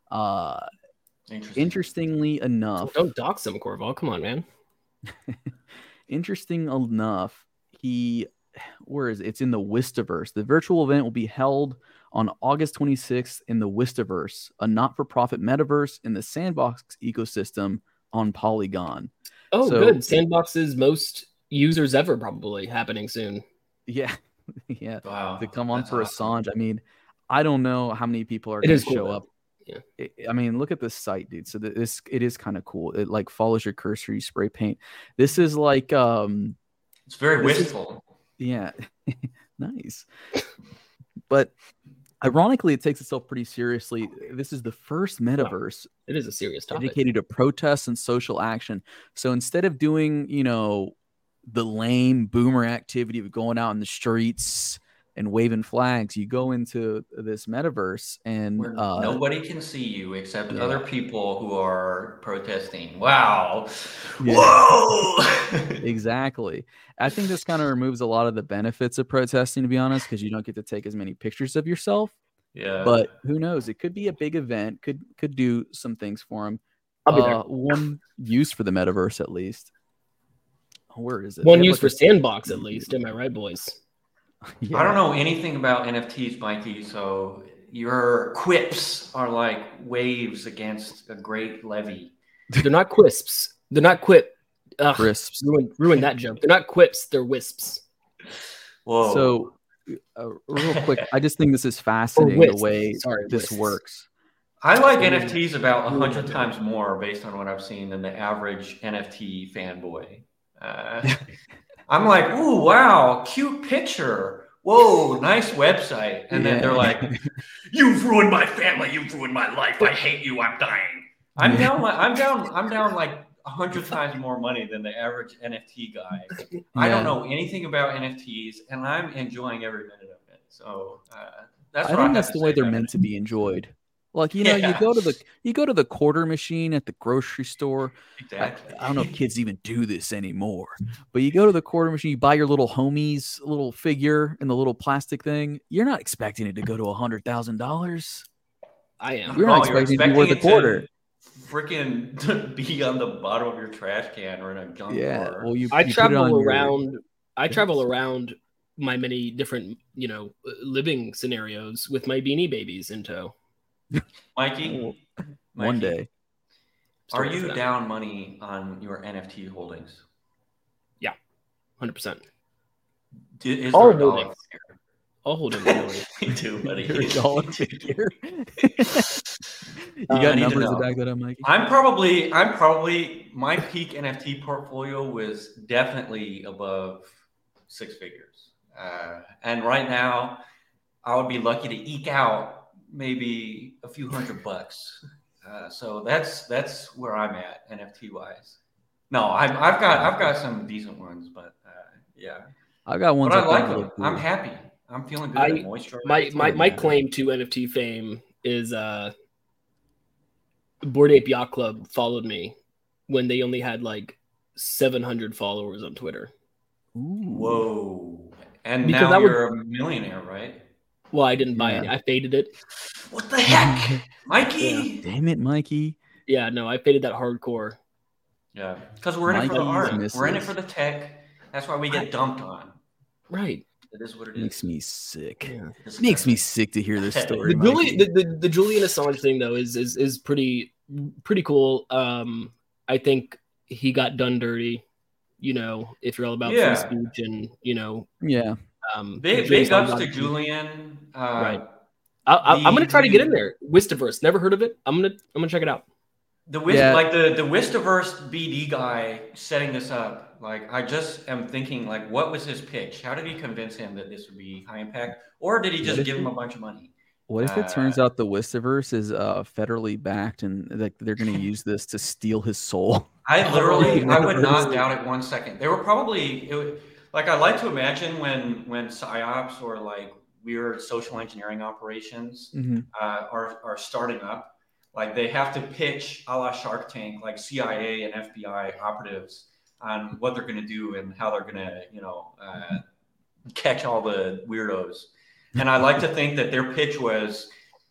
Interestingly enough, don't dox him, Corval. Come on, man. Interesting enough, where is it? It's in the Wistaverse. The virtual event will be held on August 26th in the Wistaverse, a not-for-profit metaverse in the Sandbox ecosystem on Polygon. Oh, good. Sandbox's most users ever probably happening soon. Yeah. Yeah. Wow. To come on for awesome. Assange. I mean, I don't know how many people are going to show up. Yeah. I mean, look at this site, dude. So it is kind of cool. It like follows your cursor, you spray paint. This is like it's very wistful. Yeah. Nice. But ironically, it takes itself pretty seriously. This is the first metaverse. It is a serious topic. Dedicated to protests and social action. So instead of doing, you know, the lame boomer activity of going out in the streets and waving flags, you go into this metaverse and where nobody can see you except other people who are protesting. Wow. Yeah. Whoa. Exactly. I think this kind of removes a lot of the benefits of protesting, to be honest, because you don't get to take as many pictures of yourself. Yeah. But who knows? It could be a big event, could do some things for him. I'll be there. One use for the metaverse, at least. Where is it? One use for Sandbox, at least. Am I right, boys? Yeah. I don't know anything about NFTs, Mikey, so your quips are like waves against a great levee. They're not quisps. They're not quip. Crisps. Ruin that joke. They're not quips. They're wisps. Whoa. So, real quick, I just think this is fascinating the way this works. I like NFTs about 100 times more based on what I've seen than the average NFT fanboy. I'm like, ooh, wow, cute picture. whoa, nice website. And then they're like, you've ruined my family. You've ruined my life. I hate you. I'm dying. I'm down like 100 times more money than the average NFT guy. I don't know anything about NFTs, and I'm enjoying every minute of it. So that's I think that's the way they're meant to be enjoyed. Like, you know, you go to the quarter machine at the grocery store. Exactly. I don't know if kids even do this anymore, but you go to the quarter machine, you buy your little homie's little figure in the little plastic thing. You're not expecting it to go to $100,000. I am. You're not expecting it to be worth a quarter. Freaking be on the bottom of your trash can or in a junk drawer. Well, I travel around my many different, living scenarios with my Beanie Babies in tow. Mikey, one day. Are you down money on your NFT holdings? Yeah, 100%. Is there a dollar figure? I'll hold him. Me too, buddy. You're a dollar figure. You got numbers to back that up, Mikey? I'm probably my peak NFT portfolio was definitely above 6 figures. And right now I would be lucky to eke out maybe a few $100. So that's where I'm at NFT wise. No, I've got some decent ones, but yeah. I got ones. But I like them. I'm happy. I'm feeling good. My claim to NFT fame is Bored Ape Yacht Club followed me when they only had like 700 followers on Twitter. Ooh. Whoa. And because now you're a millionaire, right? Well, I didn't buy it. I faded it. What the heck? Mikey? Yeah. Damn it, Mikey. Yeah, no, I faded that hardcore. Yeah, because we're in it for the art. We're in it for the tech. That's why we get dumped on. Right. It is what it is. Makes me sick. Yeah. Makes me sick to hear this story. The Julian Assange thing, though, is pretty cool. I think he got done dirty. If you're all about free speech and Yeah. Big ups to Julian. Right. I'm gonna try to get in there. Wistaverse. Never heard of it. I'm gonna check it out. The Wistaverse BD guy setting this up. Like, I just am thinking, like, what was his pitch? How did he convince him that this would be high impact, or did he just give him a bunch of money? What if it turns out the Wistaverse is federally backed and they're going to use this to steal his soul? I would not doubt it 1 second. They were probably I like to imagine when psyops or like weird social engineering operations are starting up, like they have to pitch a la Shark Tank, like CIA and FBI operatives on what they're going to do and how they're going to, catch all the weirdos. And I like to think that their pitch was,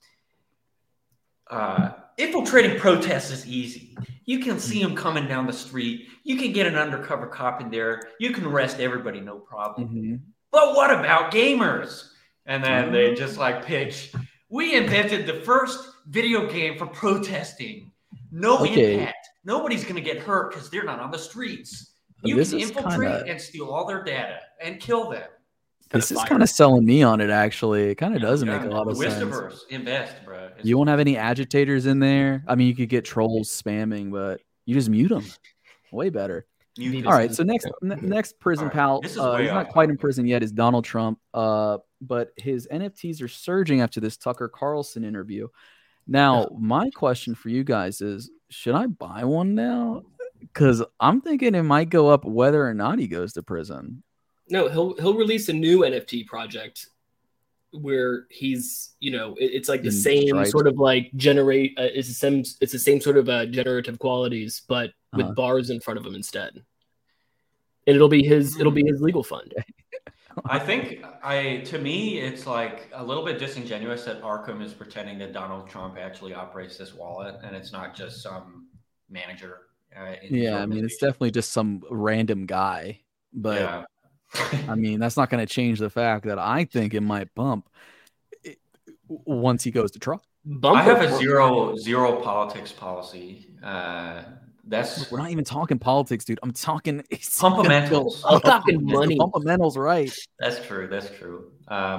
infiltrating protests is easy. You can see them coming down the street. You can get an undercover cop in there. You can arrest everybody, no problem. Mm-hmm. But what about gamers? And then they just pitch, we invented the first video game for protesting. No impact. Nobody's going to get hurt because they're not on the streets. You can infiltrate and steal all their data and kill them. This is kind of selling me on it, actually. It kind of doesn't make a lot of sense. Wistaverse, invest, bro. You won't have any agitators in there. I mean, you could get trolls spamming, but you just mute them. Way better. All right, so next prison pal. He's not quite in prison yet. Is Donald Trump. But his NFTs are surging after this Tucker Carlson interview. Now, my question for you guys is, should I buy one now? Because I'm thinking it might go up whether or not he goes to prison. No, he'll release a new NFT project where he's, it's like the same sort of like it's the same sort of generative qualities, but with bars in front of him instead. And it'll be his legal fund. I think to me, it's like a little bit disingenuous that Arkham is pretending that Donald Trump actually operates this wallet and it's not just some manager. I mean, it's definitely just some random guy, but I mean, that's not going to change the fact that I think it might bump once he goes to trial. I have a zero politics policy. We're not even talking politics, dude. I'm talking fundamentals. I'm talking money. Fundamentals, right? That's true.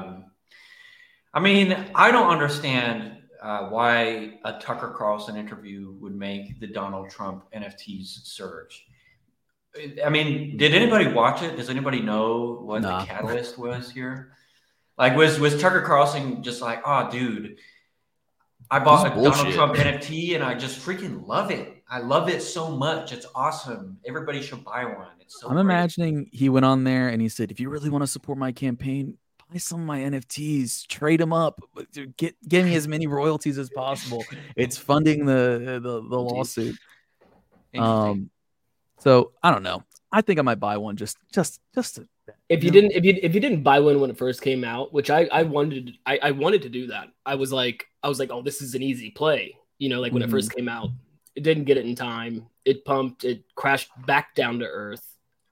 I mean, I don't understand why a Tucker Carlson interview would make the Donald Trump NFTs surge. I mean, did anybody watch it? Does anybody know what the catalyst was here? Like, was Tucker Carlson just like, oh, dude, I bought a Donald Trump NFT and I just freaking love it. I love it so much. It's awesome. Everybody should buy one. It's so I'm imagining he went on there and he said, if you really want to support my campaign, buy some of my NFTs, trade them up, get me as many royalties as possible. It's funding the lawsuit. So I don't know. I think I might buy one just to, if you didn't buy one when it first came out, which I wanted to do that. I was like, oh, this is an easy play. Like when it first came out, it didn't get it in time. It pumped, it crashed back down to earth.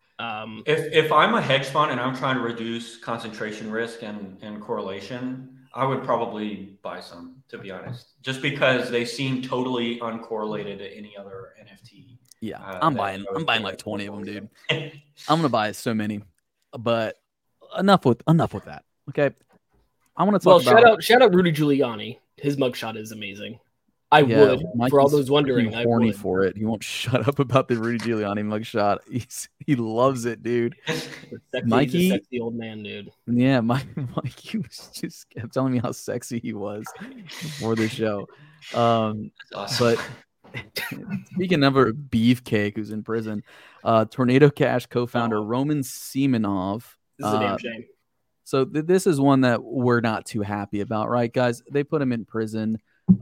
If I'm a hedge fund and I'm trying to reduce concentration risk and correlation, I would probably buy some, to be honest, just because they seem totally uncorrelated to any other NFT. Yeah, I'm buying like 20 of them, dude. I'm gonna buy so many, but enough with that. Okay, I want to talk about. Shout out Rudy Giuliani. His mugshot is amazing. I would, for all those wondering, I horny would. for it. He won't shut up about the Rudy Giuliani mugshot. He loves it, dude. Mikey, he's a sexy old man, dude. Yeah, Mikey just kept telling me how sexy he was before the show. Awesome. But speaking of Beefcake, who's in prison, Tornado Cash co-founder Roman Simonov. This is a damn shame. So this is one that we're not too happy about, right, guys? They put him in prison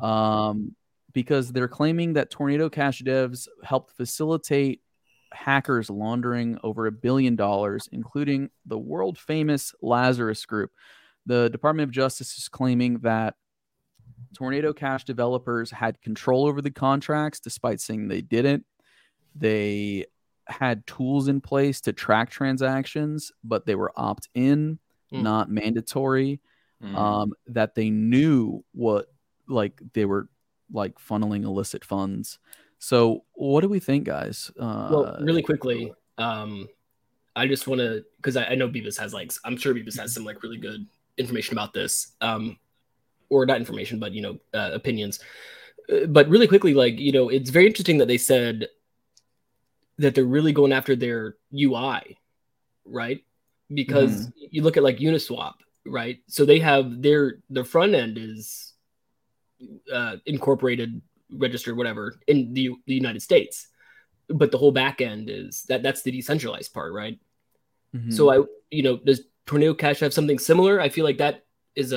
because they're claiming that Tornado Cash devs helped facilitate hackers laundering over $1 billion, including the world famous Lazarus Group. The Department of Justice is claiming that Tornado Cash developers had control over the contracts despite saying they didn't. They had tools in place to track transactions, but they were opt-in, not mandatory. That they knew what, like, they were like funneling illicit funds. So what do we think, guys? Well, really quickly, I just want to, because I know Beavis has I'm sure Beavis has some really good information about this. Or not information, but opinions. But really quickly, it's very interesting that they said that they're really going after their UI, right? Because you look at Uniswap, right? So they have their front end is incorporated, registered, whatever, in the United States, but the whole back end is that's the decentralized part, right? So does Tornado Cash have something similar? I feel like that is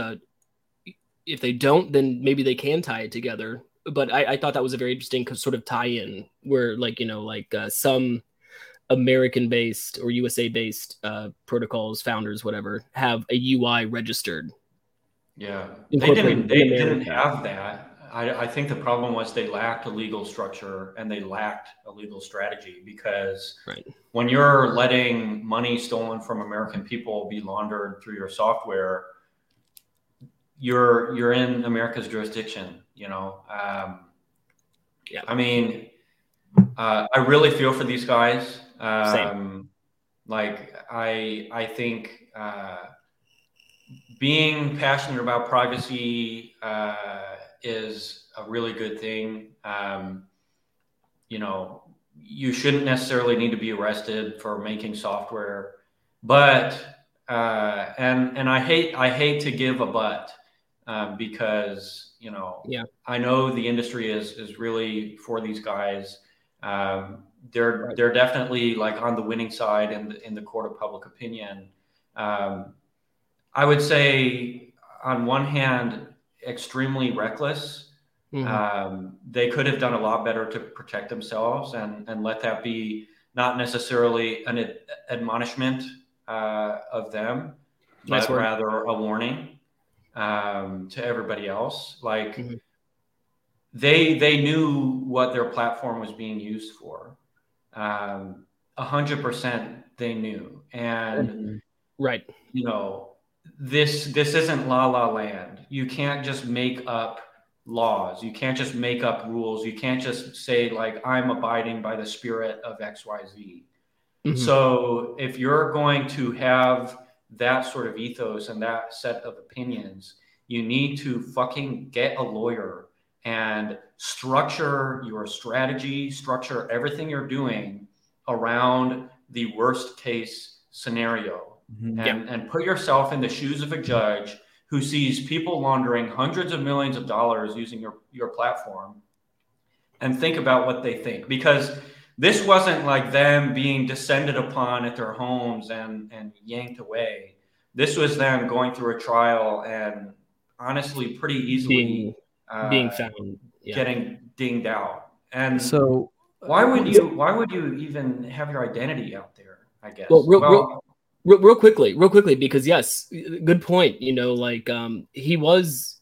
if they don't, then maybe they can tie it together. But I thought that was a very interesting sort of tie-in where some American-based or USA-based protocols, founders, whatever, have a UI registered. Yeah, they didn't have that. I think the problem was they lacked a legal structure and they lacked a legal strategy, because when you're letting money stolen from American people be laundered through your software, you're in America's jurisdiction, I mean, I really feel for these guys. Same. I think being passionate about privacy is a really good thing. You shouldn't necessarily need to be arrested for making software, but and I hate to give a but. Because I know the industry is really for these guys. They're definitely on the winning side in the court of public opinion. I would say on one hand, extremely reckless. They could have done a lot better to protect themselves and let that be not necessarily an admonishment of them, but rather a warning. To everybody else, they knew what their platform was being used for. 100% they knew, and this isn't La La Land. You can't just make up laws. You can't just make up rules. You can't just say I'm abiding by the spirit of XYZ. So if you're going to have that sort of ethos and that set of opinions, you need to fucking get a lawyer and structure your strategy, structure everything you're doing around the worst case scenario. and put yourself in the shoes of a judge who sees people laundering hundreds of millions of dollars using your platform, and think about what they think. Because this wasn't like them being descended upon at their homes and yanked away. This was them going through a trial and honestly pretty easily being found, getting dinged out. And so why would you even have your identity out there, I guess? Real quickly, because yes, good point. You know, like he was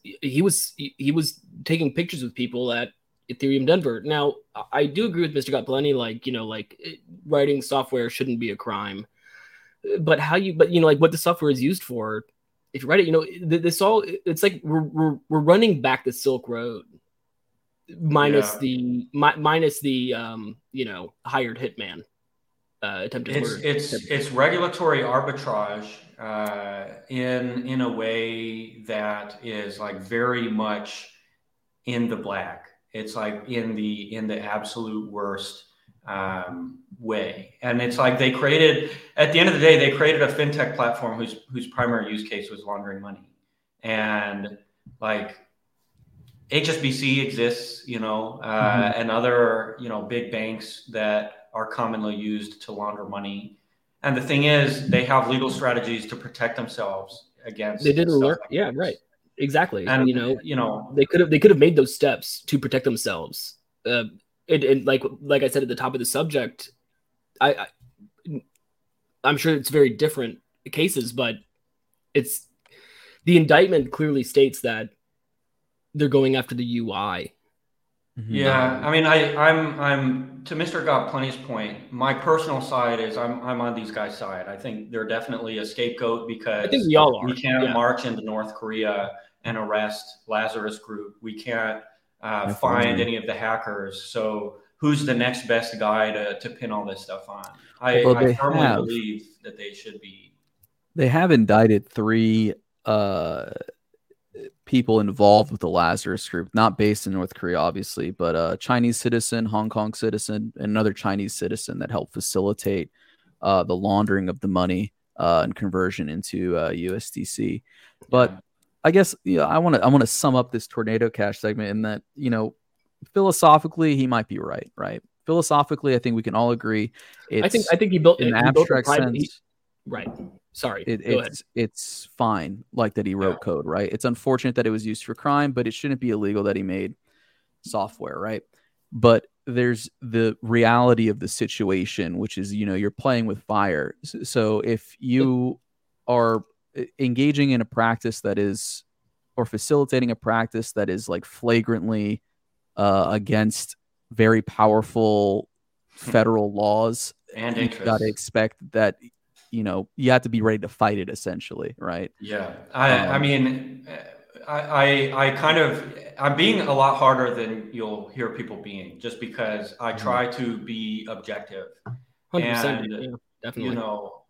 taking pictures with people at Ethereum Denver. Now, I do agree with Mr. Got Plenty. Like, you know, like writing software shouldn't be a crime, but like what the software is used for. If you write it, you know, it's like we're running back the Silk Road, minus the you know, hired hitman. Attempted murder. It's regulatory arbitrage in a way that is like very much in the black. It's like in the absolute worst way. And it's like they created, at the end of the day, they created a fintech platform whose primary use case was laundering money. And like HSBC exists, you know, and other, you know, big banks that are commonly used to launder money. And the thing is, they have legal strategies to protect themselves against. They didn't learn. Like yeah, this. Right. Exactly. And you know, they could have made those steps to protect themselves. And like I said at the top of the subject, I'm sure it's very different cases, but it's the indictment clearly states that they're going after the UI. Yeah, I mean, I'm to Mr. Got Plenty's point. My personal side is I'm on these guys' side. I think they're definitely a scapegoat because I think we all are. We can't march into North Korea and arrest Lazarus Group. We can't find any of the hackers. So who's the next best guy to pin all this stuff on? I firmly believe that they should be. They have indicted 3 people involved with the Lazarus Group, not based in North Korea, obviously, but a Chinese citizen, Hong Kong citizen, and another Chinese citizen that helped facilitate the laundering of the money and conversion into USDC. But I guess I want to sum up this Tornado Cash segment in that, you know, philosophically he might be right. Philosophically, I think we can all agree. I think he built in an abstract sense. Right. Sorry. It's fine, like that he wrote code, right? It's unfortunate that it was used for crime, but it shouldn't be illegal that he made software, right? But there's the reality of the situation, which is, you know, you're playing with fire. So if you are engaging in a practice that is, or facilitating a practice that is like flagrantly against very powerful federal laws, and you got to expect that, you know, you have to be ready to fight it, essentially, right? Yeah. I mean, I'm being a lot harder than you'll hear people being, just because I try to be objective. 100%. And, yeah, definitely. you know,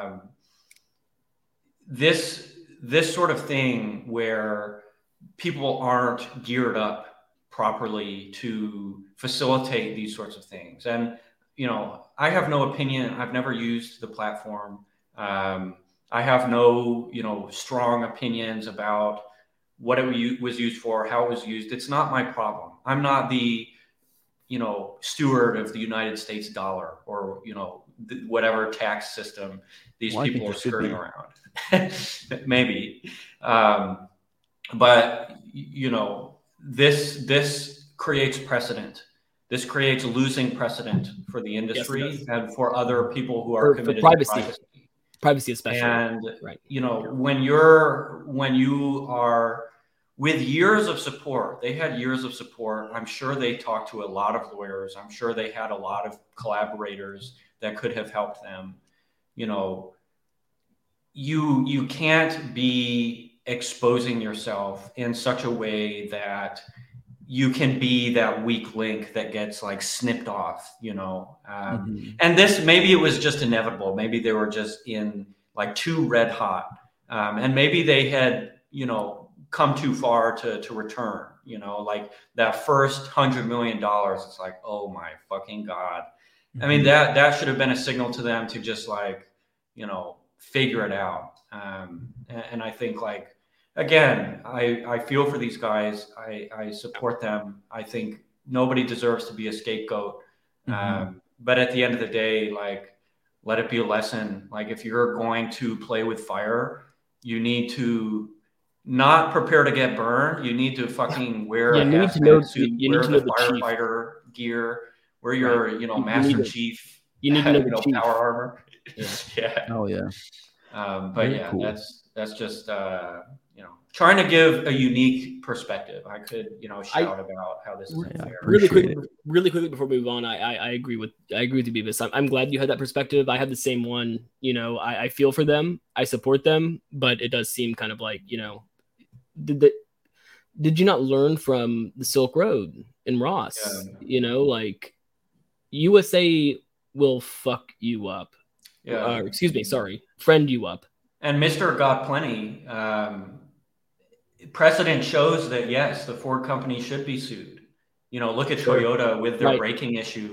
this sort of thing where people aren't geared up properly to facilitate these sorts of things. And, you know, I have no opinion. I've never used the platform. I have no, you know, strong opinions about what it was used for, how it was used. It's not my problem. I'm not the, you know, steward of the United States dollar or, you know, whatever tax system these people are skirting around. Maybe. But, you know, this creates precedent. This creates losing precedent for the industry and for other people who are committed to privacy especially. And, right. you know, when you are with years of support, they had years of support. I'm sure they talked to a lot of lawyers. I'm sure they had a lot of collaborators that could have helped them. You know, you can't be exposing yourself in such a way that you can be that weak link that gets like snipped off, you know? And this, maybe it was just inevitable. Maybe they were just in like too red hot. And maybe they had, you know, come too far to return, you know, like that first $100 million. It's like, oh my fucking God. I mean, that should have been a signal to them to just like, you know, figure it out. And I think, like, again, I feel for these guys. I support them. I think nobody deserves to be a scapegoat. But at the end of the day, like, let it be a lesson. Like, if you're going to play with fire, you need to not prepare to get burned. You need to fucking wear a hazmat suit, wear the firefighter gear, wear your, Master Chief, you need to know the chief. Power armor. Yeah. Oh yeah. But very yeah, cool. that's just trying to give a unique perspective. I could shout about how this is unfair. Really quickly before we move on, I agree with you, Beavis. I'm glad you had that perspective. I have the same one. I feel for them, I support them, but it does seem kind of like, did you not learn from the Silk Road in Ross? Yeah. Like, USA will fuck you up. Yeah. Friend you up. And Mr. Got Plenty, precedent shows that, yes, the Ford company should be sued. Look at Toyota with their braking issue.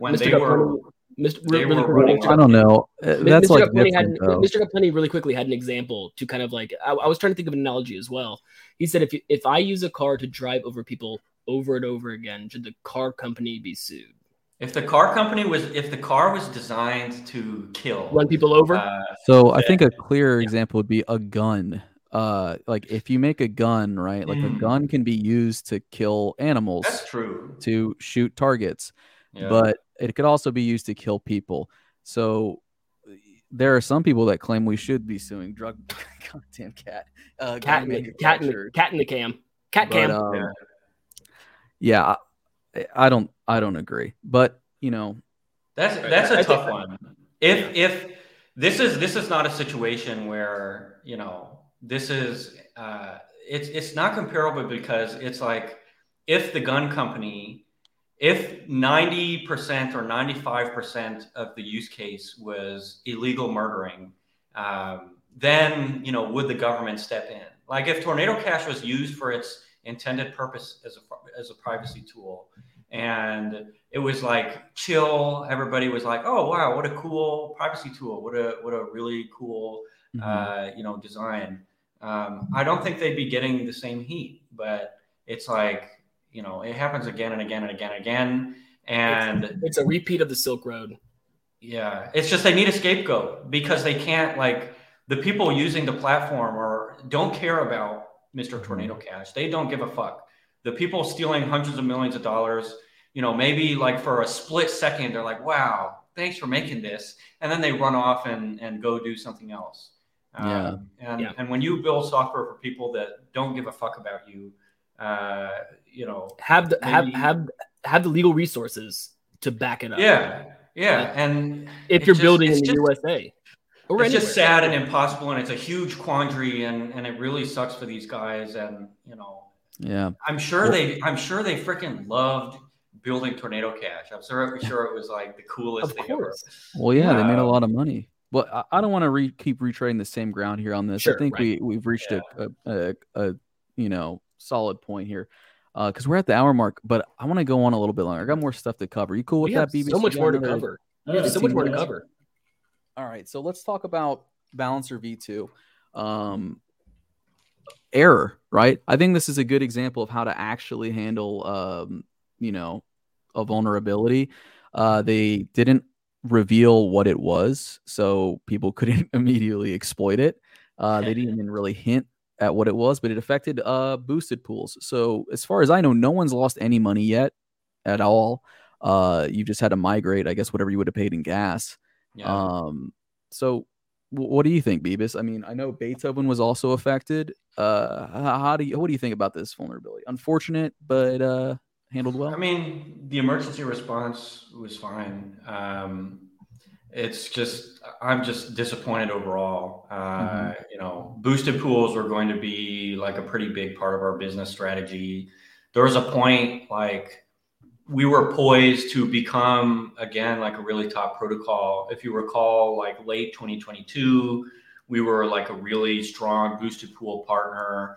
I don't know. That's Mr. like Mr. Got Plenty really quickly had an example to kind of like, I was trying to think of an analogy as well. He said, if I use a car to drive over people over and over again, should the car company be sued? If the car was designed to run people over. I think a clear example would be a gun. Like, if you make a gun, right? Like, a gun can be used to kill animals. That's true. To shoot targets. Yeah. But it could also be used to kill people. So there are some people that claim we should be suing drug. Goddamn cat. Cat in the cam. Cat cam. Yeah, I don't agree. But that's a tough one. If this is not a situation where this is it's not comparable, because it's like, if the gun company, if 90% or 95% of the use case was illegal murdering, then would the government step in? Like, if Tornado Cash was used for its intended purpose as a privacy tool, and it was like chill, everybody was like, oh wow, what a cool privacy tool, what a really cool design. I don't think they'd be getting the same heat, but it's like, it happens again and again and again and again. And it's a repeat of the Silk Road. Yeah. It's just, they need a scapegoat, because they can't, like, the people using the platform don't care about Mr. Tornado Cash. They don't give a fuck. The people stealing hundreds of millions of dollars, maybe like for a split second, they're like, wow, thanks for making this. And then they run off and go do something else. And when you build software for people that don't give a fuck about you, have the legal resources to back it up. Yeah. And if you're building in the USA, it's just sad and impossible, and it's a huge quandary, and it really sucks for these guys. And I'm sure they freaking loved building Tornado Cash. I'm sure it was like the coolest thing ever. Well, yeah, they made a lot of money. Well, I don't want to keep retreading the same ground here on this. I think we've reached a solid point here, because we're at the hour mark. But I want to go on a little bit longer. I got more stuff to cover. You cool with that, BB? So much more to cover. So much more to cover. All right, so let's talk about Balancer V2. Error, right? I think this is a good example of how to actually handle, a vulnerability. They didn't reveal what it was, so people couldn't immediately exploit it. They didn't even really hint at what it was, but it affected boosted pools. So as far as I know, no one's lost any money yet at all. You just had to migrate, I guess, whatever you would have paid in gas. So what do you think, Beavis? I mean, I know Beethoven was also affected. What do you think about this vulnerability? Unfortunate, but handled well. I mean, the emergency response was fine. It's just, I'm just disappointed overall. Boosted pools were going to be like a pretty big part of our business strategy. There was a point, like, we were poised to become, again, like a really top protocol. If you recall, like late 2022, we were like a really strong boosted pool partner.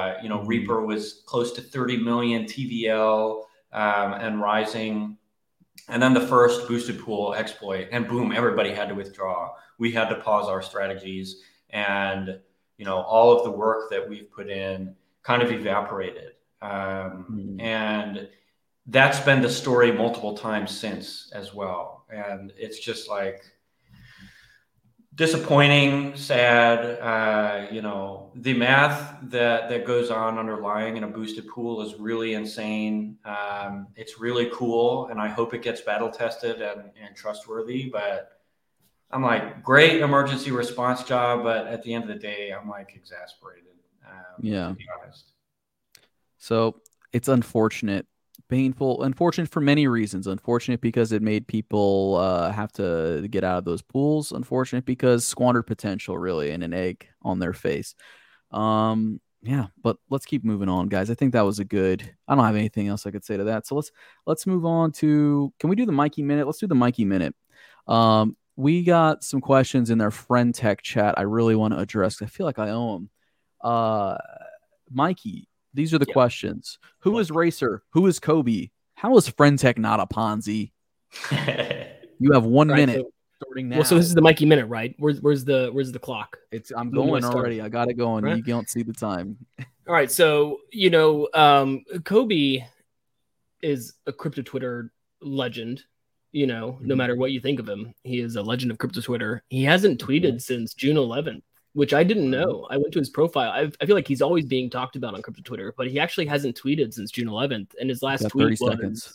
Reaper was close to 30 million TVL and rising. And then the first boosted pool exploit, and boom, everybody had to withdraw. We had to pause our strategies, and all of the work that we've put in kind of evaporated. And that's been the story multiple times since as well. And it's just like disappointing, sad. The math that goes on underlying in a boosted pool is really insane. It's really cool, and I hope it gets battle tested and trustworthy. But I'm like, great emergency response job, but at the end of the day, I'm like exasperated. To be honest. So it's unfortunate. Painful, unfortunate for many reasons. Unfortunate because it made people have to get out of those pools. Unfortunate because squandered potential, really, and an egg on their face. But let's keep moving on, guys. I think that was a good. I don't have anything else I could say to that. So let's move on to. Can we do the Mikey Minute? Let's do the Mikey Minute. We got some questions in their friend tech chat. I really want to address. I feel like I owe them. Mikey. These are the questions. Who is Racer? Who is Kobe? How is Friendtech not a Ponzi? You have 1 minute starting now. Well, so this is the Mikey Minute, right? Where's the clock? I'm going already. I got it going. Right? You don't see the time. All right. So, Kobe is a crypto Twitter legend. No matter what you think of him, he is a legend of crypto Twitter. He hasn't tweeted since June 11th. Which I didn't know. I went to his profile. I feel like he's always being talked about on crypto Twitter, but he actually hasn't tweeted since June 11th. And his last tweet was 30 seconds.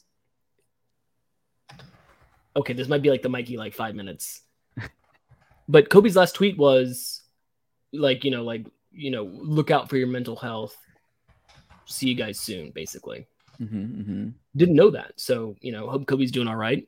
Okay, this might be like the Mikey 5 minutes. But Kobe's last tweet was look out for your mental health. See you guys soon, basically. Didn't know that. So, hope Kobe's doing all right.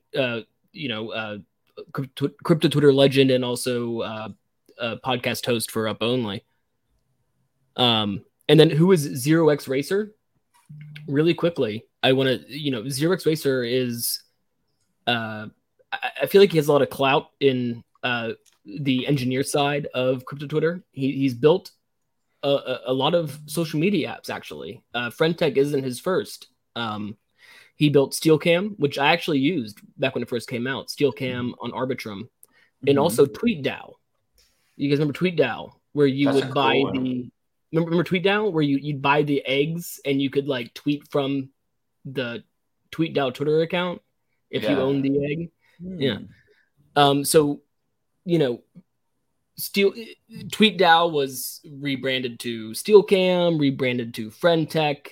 Crypto Twitter legend and also a podcast host for Up Only. And then who is Zero X Racer? Really quickly, I want to, Zero X Racer is, I feel like he has a lot of clout in the engineer side of crypto Twitter. He's built a lot of social media apps, actually. Friendtech isn't his first. He built SteelCam, which I actually used back when it first came out, SteelCam on Arbitrum, and also TweetDAO. You guys remember TweetDAO, where you would buy remember TweetDAO, where you'd buy the eggs and you could tweet from the TweetDAO Twitter account if you owned the egg. Yeah. So, TweetDAO was rebranded to SteelCam, rebranded to Friendtech.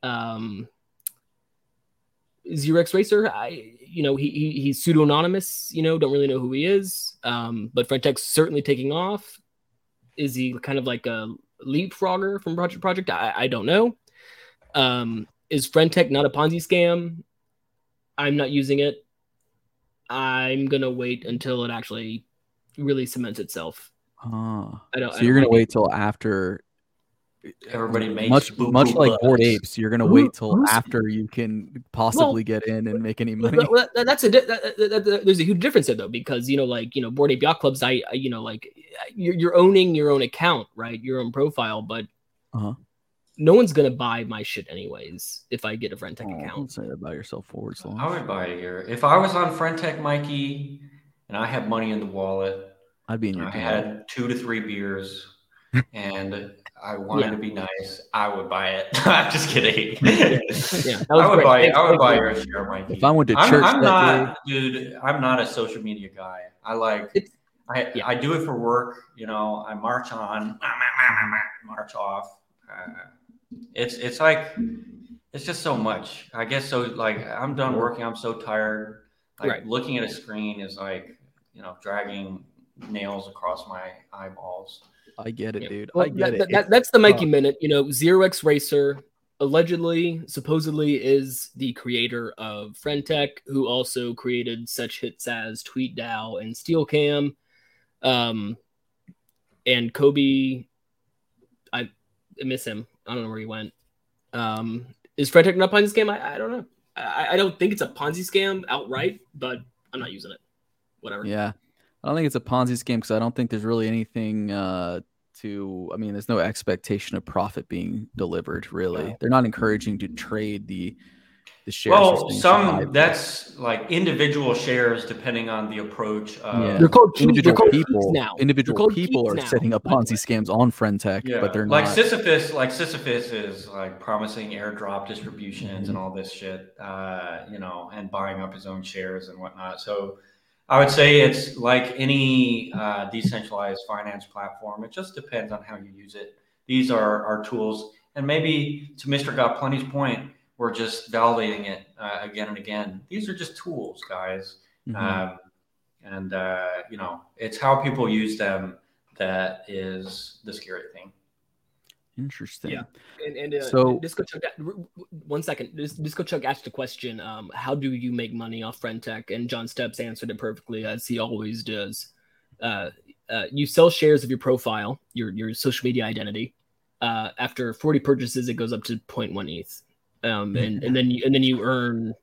Zero X Racer, he's pseudo-anonymous, don't really know who he is. But Friendtech's certainly taking off. Is he kind of like a leapfrogger from Project? I don't know. Is Friendtech not a Ponzi scam? I'm not using it. I'm going to wait until it actually really cements itself. So you're going to wait till after everybody makes much like Bored Apes. You're gonna wait till after you can possibly get in and make any money. There's a huge difference there though, because Bored Ape Yacht Clubs. You're owning your own account, right? Your own profile, but no one's gonna buy my shit anyways if I get a Friendtech account. Don't say that about yourself, forward slash. I would buy it here if I was on Friendtech, Mikey, and I had money in the wallet. I'd be in your. I had 2 to 3 beers, and I wanted to be nice. I would buy it. I'm just kidding. I would buy your share, Mikey. If I went to church, I'm not a social media guy. I do it for work. I march on, march off. It's like it's just so much. I guess so. I'm done working. I'm so tired. Looking at a screen is dragging nails across my eyeballs. I get it, dude. Well, I get it. That's the Mikey Minute. Zero X Racer supposedly is the creator of Friendtech, who also created such hits as TweetDAO and SteelCam. And Kobe, I miss him. I don't know where he went. Is Friendtech not a Ponzi scam? I don't know. I don't think it's a Ponzi scam outright, but I'm not using it. Whatever. Yeah. I don't think it's a Ponzi scam because I don't think there's really anything there's no expectation of profit being delivered, really. No. They're not encouraging to trade the the shares. are Well, staying some survivable. that's like individual shares depending on the approach. Yeah. They're called keys. individual They're called people. keys now. Individual They're called people keys are now, setting up by the Ponzi way. scams on Friendtech, but they're like not. Sisyphus is like promising airdrop distributions and all this shit, and buying up his own shares and whatnot. So I would say it's like any decentralized finance platform. It just depends on how you use it. These are our tools. And maybe to Mr. Got Plenty's point, we're just validating it again and again. These are just tools, guys. Mhm. It's how people use them that is the scary thing. Interesting. Yeah. And So- Disco Chuck, 1 second. Disco Chuck asked a question. How do you make money off Friendtech? And John Steps answered it perfectly, as he always does. You sell shares of your profile, your social media identity. After 40 purchases, it goes up to 0.1 ETH. And then you earn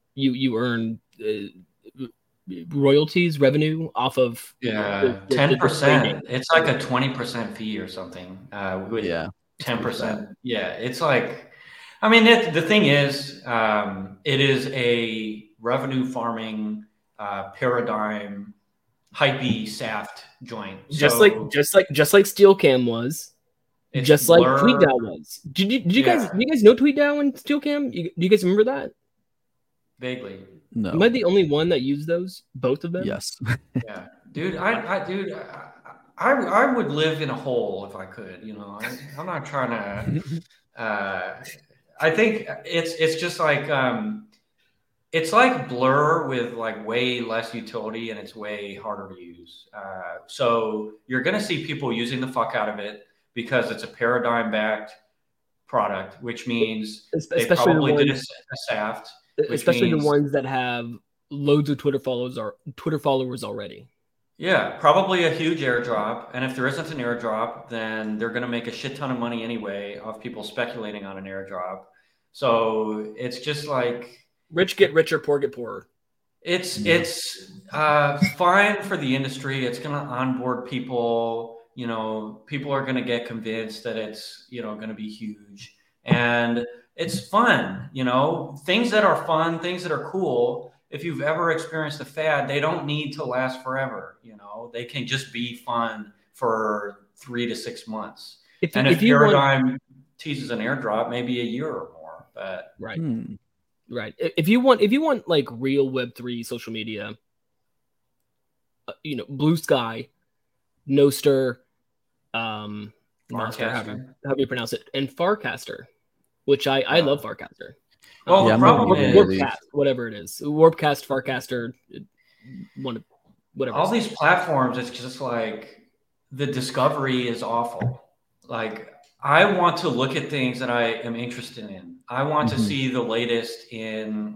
royalties, revenue off of 10%. It's like a 20% fee or something. With Yeah. 10%. Yeah, it's like, I mean, the thing is, it is a revenue farming paradigm, hypey SAFT joint. Just So like SteelCam was. it's Just like Blur. TweetDAO was. Did you guys know TweetDAO and SteelCam? Do you guys remember that? Vaguely. No. Am I the only one that used those? Both of them? Yes. Yeah, dude. I would live in a hole if I could. I'm not trying to. I think it's just like it's like Blur with like way less utility and it's way harder to use. So you're gonna see people using the fuck out of it because it's a paradigm-backed product, which means they Especially probably the did ones, a SAFT. especially means- the ones that have loads of Twitter followers already. Yeah, probably a huge airdrop. And if there isn't an airdrop, then they're going to make a shit ton of money anyway off people speculating on an airdrop. So it's just like Rich get richer, poor get poorer. it's fine for the industry. It's going to onboard people. People are going to get convinced that it's going to be huge, and it's fun. Things that are fun, things that are cool. If you've ever experienced a fad, they don't need to last forever. They can just be fun for 3 to 6 months. If Paradigm teases an airdrop, maybe a year or more. But right. Right. If you want like real Web3 social media, Blue Sky, Nostr, Monster, how do you pronounce it? And Farcaster, which I love Farcaster. Well, the problem is Warpcast, whatever it is. Warpcast, Farcaster, whatever. All these platforms, it's just like the discovery is awful. Like I want to look at things that I am interested in. I want to see the latest in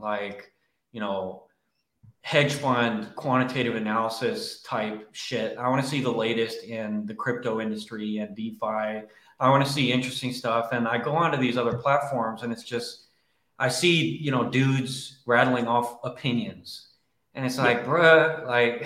hedge fund quantitative analysis type shit. I want to see the latest in the crypto industry and DeFi. I want to see interesting stuff. And I go onto these other platforms and it's just, I see, dudes rattling off opinions and it's like, bruh, like,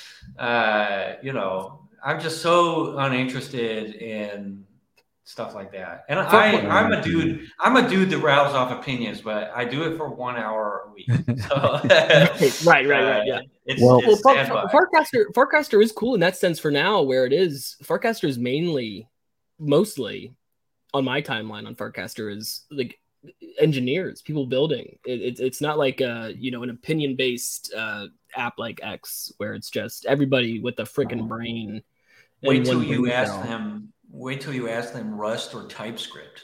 I'm just so uninterested in stuff like that. And I'm a dude that rattles off opinions, but I do it for 1 hour a week. So right. Yeah. Farcaster is cool in that sense for now where it is. Farcaster is mostly on my timeline on Farcaster is like engineers, people building. It's not like an opinion based app like X where it's just everybody with a freaking brain. Wait till you ask them Rust or TypeScript.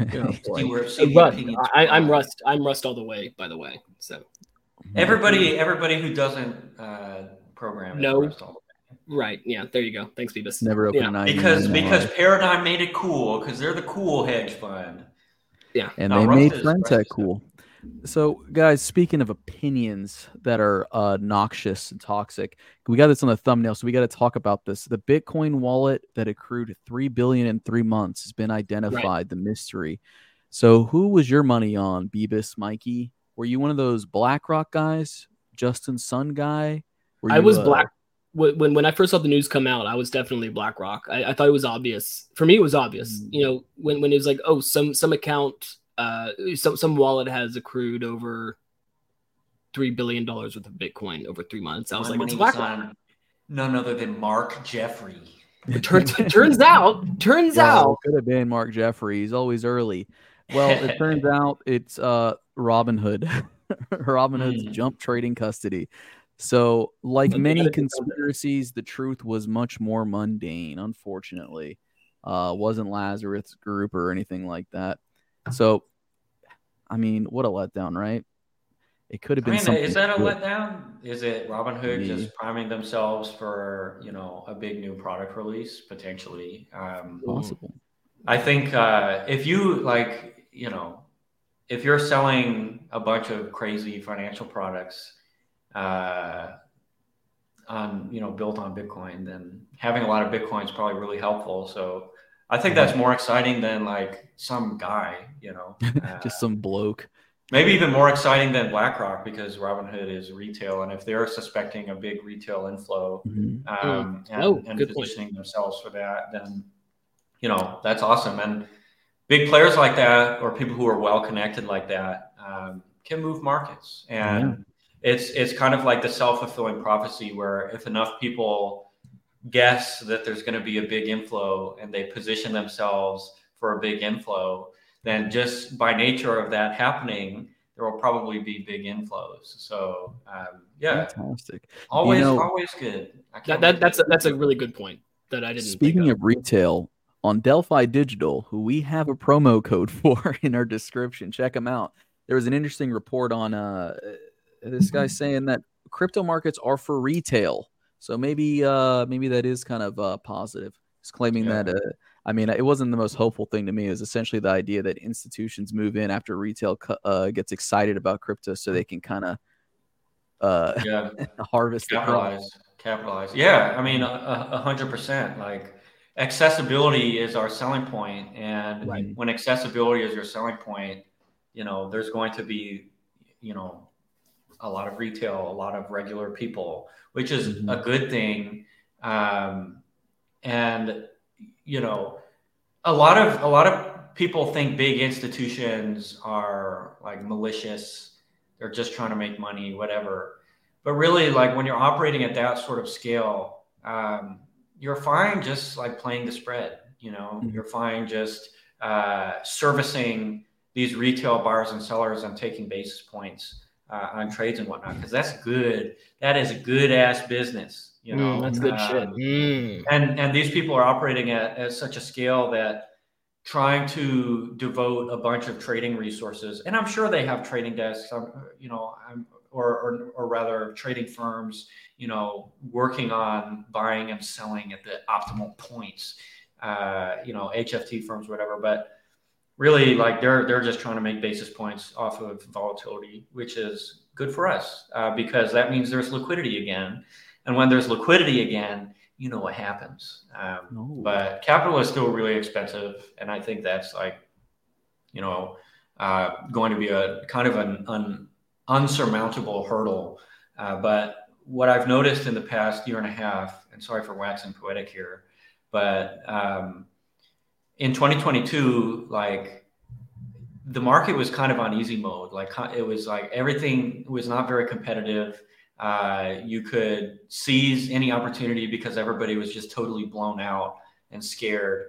I'm Rust all the way, by the way. So everybody who doesn't program no. Rust all the way. Right. Yeah. There you go. Thanks, Beavis. Never open an IE because Paradigm made it cool because they're the cool hedge fund. Yeah. And they made Friendtech cool. So, guys, speaking of opinions that are noxious and toxic, we got this on the thumbnail, so we got to talk about this. The Bitcoin wallet that accrued $3 billion in 3 months has been identified. Right. The mystery. So, who was your money on, Beavis, Mikey? Were you one of those BlackRock guys, Justin Sun guy? I was Black. When I first saw the news come out, I was definitely BlackRock. I thought it was obvious. For me, it was obvious. When it was like, oh, some account some wallet has accrued over $3 billion worth of Bitcoin over 3 months. I was like, it's BlackRock. None other than Mark Jeffrey. Turns out, it could have been Mark Jeffrey. He's always early. Well, it turns out it's Robinhood. Robinhood's jump trading custody. So, like many conspiracies, the truth was much more mundane, unfortunately. Wasn't Lazarus Group or anything like that. So, I mean, what a letdown, right? It could have been something. Is that a letdown? Is it Robinhood just priming themselves for, a big new product release, potentially? Possible. I think if you if you're selling a bunch of crazy financial products built on Bitcoin, then having a lot of Bitcoin is probably really helpful. So I think that's more exciting than like some guy, just some bloke. Maybe even more exciting than BlackRock, because Robinhood is retail, and if they're suspecting a big retail inflow and positioning themselves for that, then that's awesome. And big players like that, or people who are well connected like that, can move markets. And it's kind of like the self-fulfilling prophecy, where if enough people guess that there's going to be a big inflow and they position themselves for a big inflow, then just by nature of that happening, there will probably be big inflows. So, fantastic. Always good. That's a really good point that I didn't. Speaking of retail, on Delphi Digital, who we have a promo code for in our description, check them out. There was an interesting report on this guy saying that crypto markets are for retail. So maybe that is kind of positive. He's claiming that. It wasn't the most hopeful thing to me. It was essentially the idea that institutions move in after retail gets excited about crypto, so they can kind of harvest, capitalize. Yeah, 100%. Like, accessibility is our selling point, and when accessibility is your selling point, there's going to be, a lot of retail, a lot of regular people, which is a good thing. And a lot of people think big institutions are like malicious. They're just trying to make money, whatever. But really, like, when you're operating at that sort of scale, you're fine just like playing the spread. You're fine just servicing these retail buyers and sellers and taking basis points on trades and whatnot, because that's good. That is a good ass business. That's good shit. And these people are operating at such a scale that trying to devote a bunch of trading resources, and I'm sure they have trading desks, or rather trading firms, working on buying and selling at the optimal points, HFT firms, whatever. But really, like, they're just trying to make basis points off of volatility, which is good for us because that means there's liquidity again. And when there's liquidity again, what happens. But capital is still really expensive. And I think that's like, going to be a kind of an unsurmountable hurdle. But what I've noticed in the past year and a half, and sorry for waxing poetic here, but in 2022, like, the market was kind of on easy mode. Like, it was like everything was not very competitive. You could seize any opportunity because everybody was just totally blown out and scared.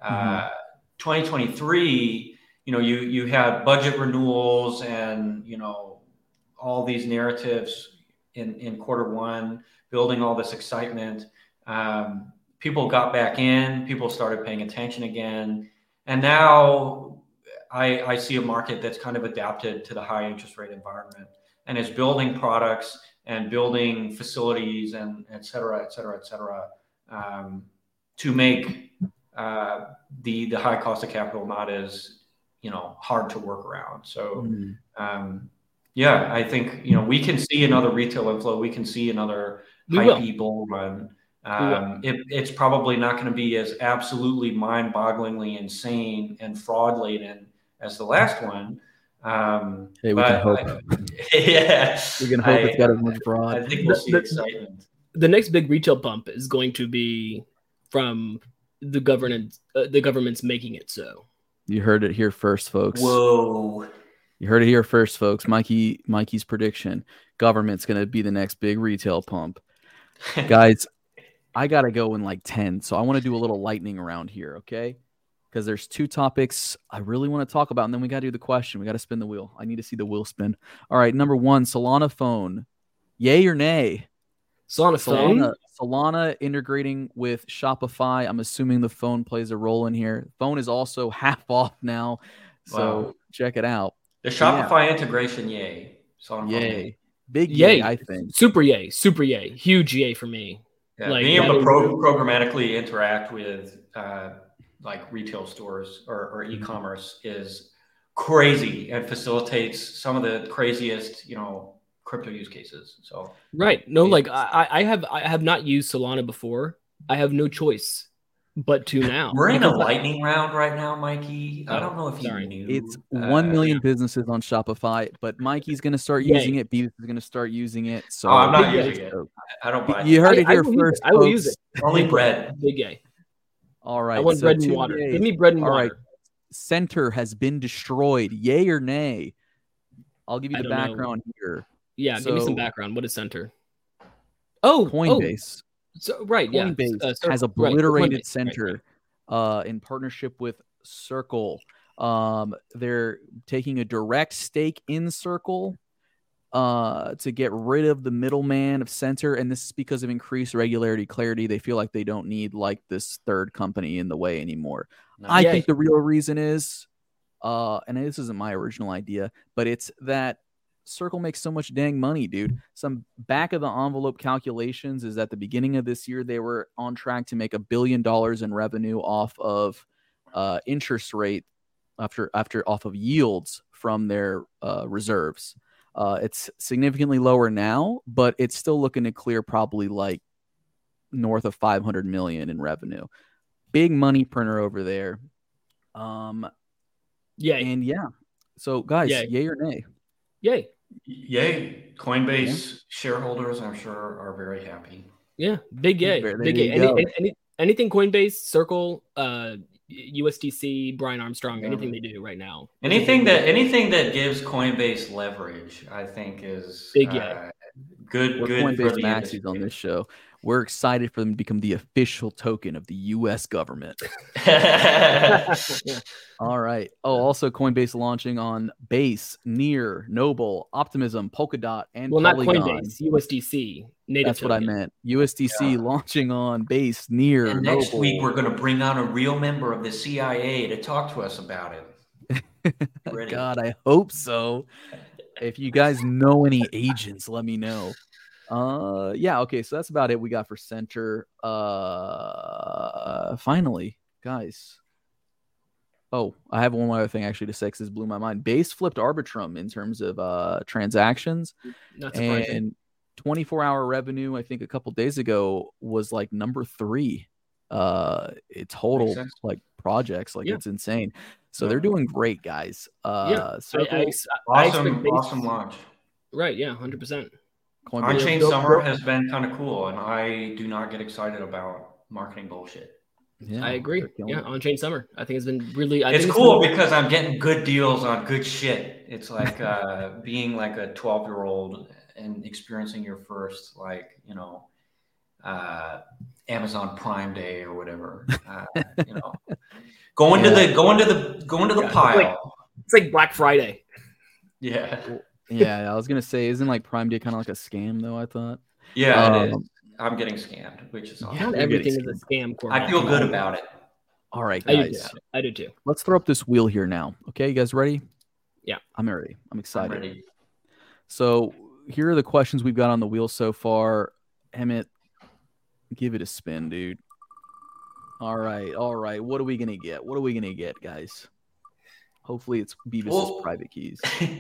2023, you had budget renewals and, all these narratives in quarter one, building all this excitement. People got back in, people started paying attention again. And now I see a market that's kind of adapted to the high interest rate environment and is building products and building facilities and et cetera, to make the high cost of capital not as, hard to work around. So, I think, we can see another retail inflow. We can see another hype bull run. It's probably not going to be as absolutely mind-bogglingly insane and fraud-laden as the last one. Hey, we can hope. We can hope it's got as much fraud. I think we'll see excitement. The next big retail bump is going to be from the government's making it so. You heard it here first, folks. Whoa. You heard it here first, folks. Mikey's prediction. Government's going to be the next big retail pump. Guys, I got to go in like 10, so I want to do a little lightning round here, okay? Because there's 2 topics I really want to talk about, and then we got to do the question. We got to spin the wheel. I need to see the wheel spin. All right, number 1, Solana phone. Yay or nay? Solana integrating with Shopify. I'm assuming the phone plays a role in here. Phone is also half off now, so check it out. The Shopify integration, yay. Solana yay. Big yay, I think. Super yay. Huge yay for me. Yeah, like, being able to programmatically interact with like retail stores or e-commerce is crazy and facilitates some of the craziest, crypto use cases. So right. No, like I have not used Solana before. I have no choice but to now. We're in a lightning round right now, Mikey. I don't know if you knew. It's 1 million businesses on Shopify, but Mikey's going to start using it. Beavis is going to start using it. So I'm not using it. I don't buy it. You heard it here first. I will use it. Only bread. Big yay. All right. I want bread and water. Give me bread and water. All right. Center has been destroyed. Yay or nay? I'll give you the background here. Yeah, give me some background. What is Center? Oh, Coinbase. So Coinbase has obliterated Center in partnership with Circle. They're taking a direct stake in Circle to get rid of the middleman of Center, and this is because of increased regularity, clarity. They feel like they don't need like this third company in the way anymore. I think the real reason is, and this isn't my original idea, but it's that Circle makes so much dang money, dude. Some back of the envelope calculations is at the beginning of this year, they were on track to make $1 billion in revenue off of interest rate off of yields from their reserves. It's significantly lower now, but it's still looking to clear probably like north of 500 million in revenue. Big money printer over there. So guys, yay or nay? Yay. Coinbase shareholders, I'm sure, are very happy. Yeah, big yay. Big yay. Anything Coinbase, Circle, USDC, Brian Armstrong, anything they do right now. Anything that gives Coinbase leverage, I think, is big yay. Good Coinbase for the maxis industry. On this show. We're excited for them to become the official token of the U.S. government. All right. Oh, also Coinbase launching on Base, Near, Noble, Optimism, Polkadot, and Polygon. Not Coinbase, USDC. That's token. What I meant. USDC launching on Base, Near, and Noble. Next week, we're going to bring on a real member of the CIA to talk to us about it. God, I hope so. If you guys know any agents, let me know. Okay, so that's about it we got for Center. Finally, guys. Oh, I have one other thing actually to say because this blew my mind. Base flipped Arbitrum in terms of transactions. Not surprising. And 24-hour revenue, I think a couple days ago, was like number 3. Total like projects, like it's insane. So they're doing great, guys. Awesome launch. Right, yeah, 100%. On-chain summer has been kind of cool, and I do not get excited about marketing bullshit. Yeah, I agree. Yeah, on-chain summer. I think it's been really... It's cool because I'm getting good deals on good shit. It's like being like a 12-year-old and experiencing your first, Amazon Prime Day or whatever. Going to the pile. It's like Black Friday. Yeah. Yeah, I was gonna say, isn't like Prime Day kind of like a scam though? I thought. Yeah, it is. I'm getting scammed, which is awesome. Not everything is a scam. Corbett. I feel good about it. All right, guys. I do too. Let's throw up this wheel here now. Okay, you guys ready? Yeah, I'm ready. I'm excited. I'm ready. So here are the questions we've got on the wheel so far. Emmett, give it a spin, dude. All right. What are we gonna get? Guys? Hopefully it's Beavis's private keys.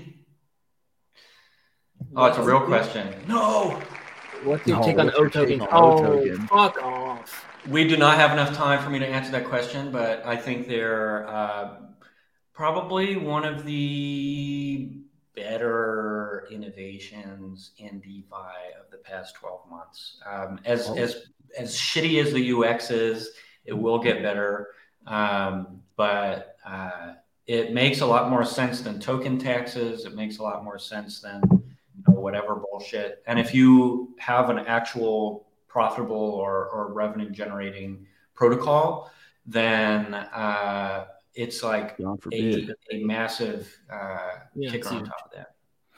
Oh, it's a real question. No. What's your take on O tokens? Oh, fuck off. We do not have enough time for me to answer that question, but I think they're probably one of the better innovations in DeFi of the past 12 months. As shitty as the UX is, it will get better. but it makes a lot more sense than token taxes. It makes a lot more sense than whatever bullshit. And if you have an actual profitable or revenue generating protocol, then it's like a massive kicker on top of that.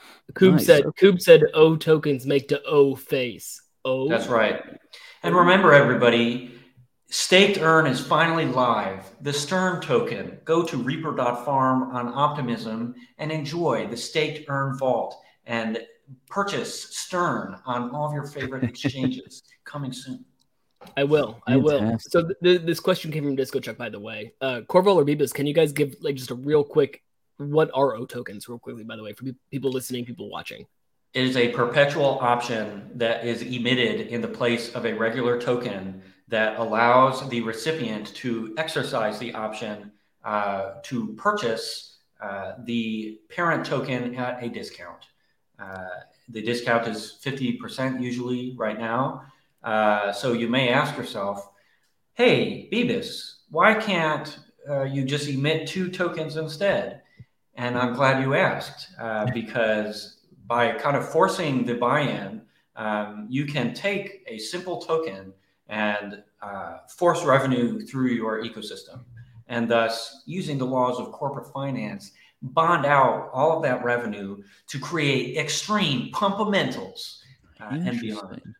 Coob said O tokens make the O face. O. That's right. And remember, everybody, Staked Earn is finally live. The Stern token. Go to Reaper.farm on Optimism and enjoy the Staked Earn Vault and purchase Stern on all of your favorite exchanges. Coming soon. I will. So this question came from Disco Chuck, by the way. Corval or Beebus, can you guys give like just a real quick, what are O tokens real quickly, by the way, for people listening, people watching? It is a perpetual option that is emitted in the place of a regular token that allows the recipient to exercise the option to purchase the parent token at a discount. The discount is 50% usually right now. So you may ask yourself, hey, Beebus, why can't you just emit 2 tokens instead? And I'm glad you asked, because by kind of forcing the buy-in, you can take a simple token and force revenue through your ecosystem, and thus using the laws of corporate finance, bond out all of that revenue to create extreme pumpamentals and beyond.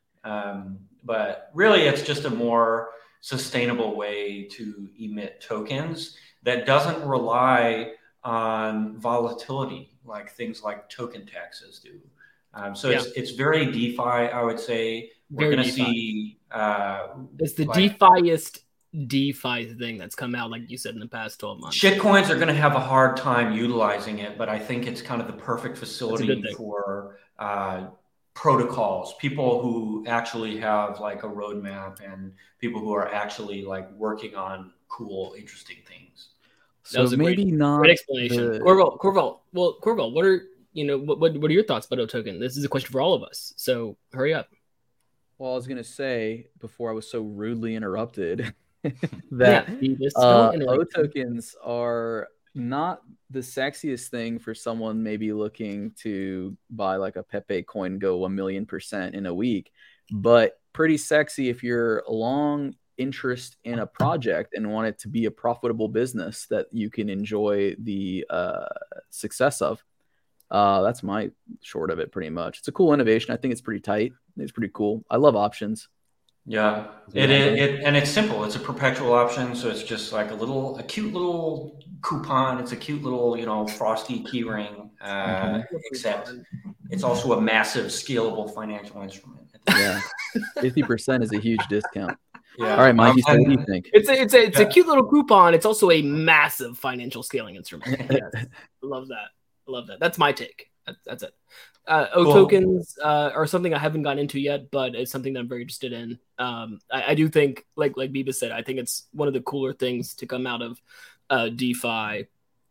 But really, it's just a more sustainable way to emit tokens that doesn't rely on volatility like things like token taxes do. It's very DeFi, I would say. We're going to see. It's the DeFi-est DeFi thing that's come out, like you said, in the past 12 months. Shitcoins are going to have a hard time utilizing it, but I think it's kind of the perfect facility for protocols, people who actually have like a roadmap and people who are actually like working on cool, interesting things. So that was great explanation. Corval. Well, Corval, what are your thoughts about O token? This is a question for all of us. So hurry up. Well, I was gonna say before I was so rudely interrupted that O tokens are not the sexiest thing for someone maybe looking to buy like a Pepe coin go 1,000,000% in a week, but pretty sexy if you're long interest in a project and want it to be a profitable business that you can enjoy the success of. That's my short of it pretty much. It's a cool innovation. I think it's pretty tight. It's pretty cool. I love options. Yeah, and it's simple. It's a perpetual option, so it's just like a cute little coupon. It's a cute little, frosty keyring, except it's also a massive scalable financial instrument. Yeah, 50% is a huge discount. Yeah. All right, Mikey, so what do you think? It's a cute little coupon. It's also a massive financial scaling instrument. Yes. Love that. That's my take. That's it. Cool. Tokens are something I haven't gotten into yet, but it's something that I'm very interested in. I do think, like Biba said, I think it's one of the cooler things to come out of DeFi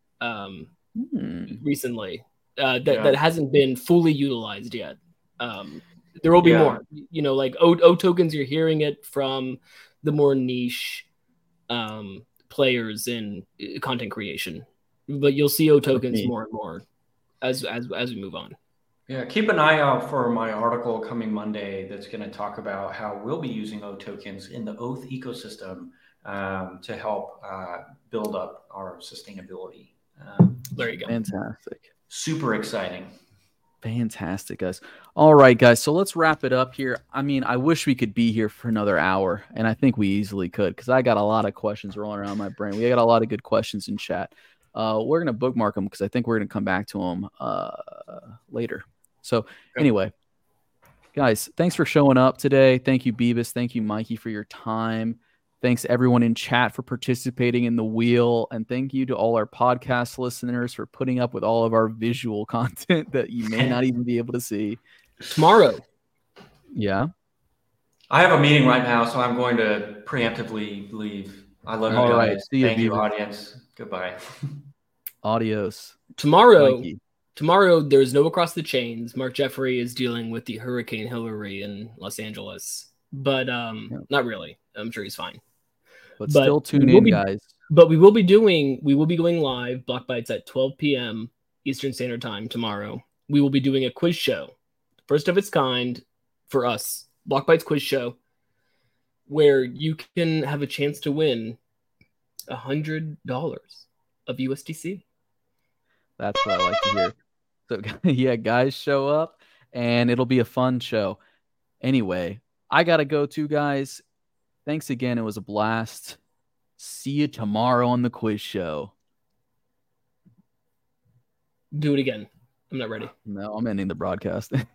recently that hasn't been fully utilized yet. There will be more. Like O tokens, you're hearing it from the more niche players in content creation, but you'll see O tokens more and more as we move on. Yeah, keep an eye out for my article coming Monday that's going to talk about how we'll be using O tokens in the Oath ecosystem to help build up our sustainability. There you go. Fantastic. Super exciting. Fantastic, guys. All right, guys. So let's wrap it up here. I mean, I wish we could be here for another hour, and I think we easily could because I got a lot of questions rolling around my brain. We got a lot of good questions in chat. We're going to bookmark them because I think we're going to come back to them later. So anyway, guys, thanks for showing up today. Thank you, Beebus. Thank you, Mikey, for your time. Thanks, everyone in chat, for participating in the wheel. And thank you to all our podcast listeners for putting up with all of our visual content that you may not even be able to see. Tomorrow. Yeah. I have a meeting right now, so I'm going to preemptively leave. I love you guys. Right. See Thank you, audience. Goodbye. Adios. Tomorrow, there's no Across the Chains. Mark Jeffrey is dealing with the Hurricane Hillary in Los Angeles, but not really. I'm sure he's fine. But still tune we will in, be- guys. But we will be going live, Block Bites, at 12 p.m. Eastern Standard Time tomorrow. We will be doing a quiz show, first of its kind for us, Block Bites quiz show, where you can have a chance to win $100 of USDC. That's what I like to hear. So yeah, guys, show up and it'll be a fun show. Anyway, I gotta go too, guys. Thanks again. It was a blast. See you tomorrow on the quiz show. Do it again. I'm not ready. No, I'm ending the broadcast.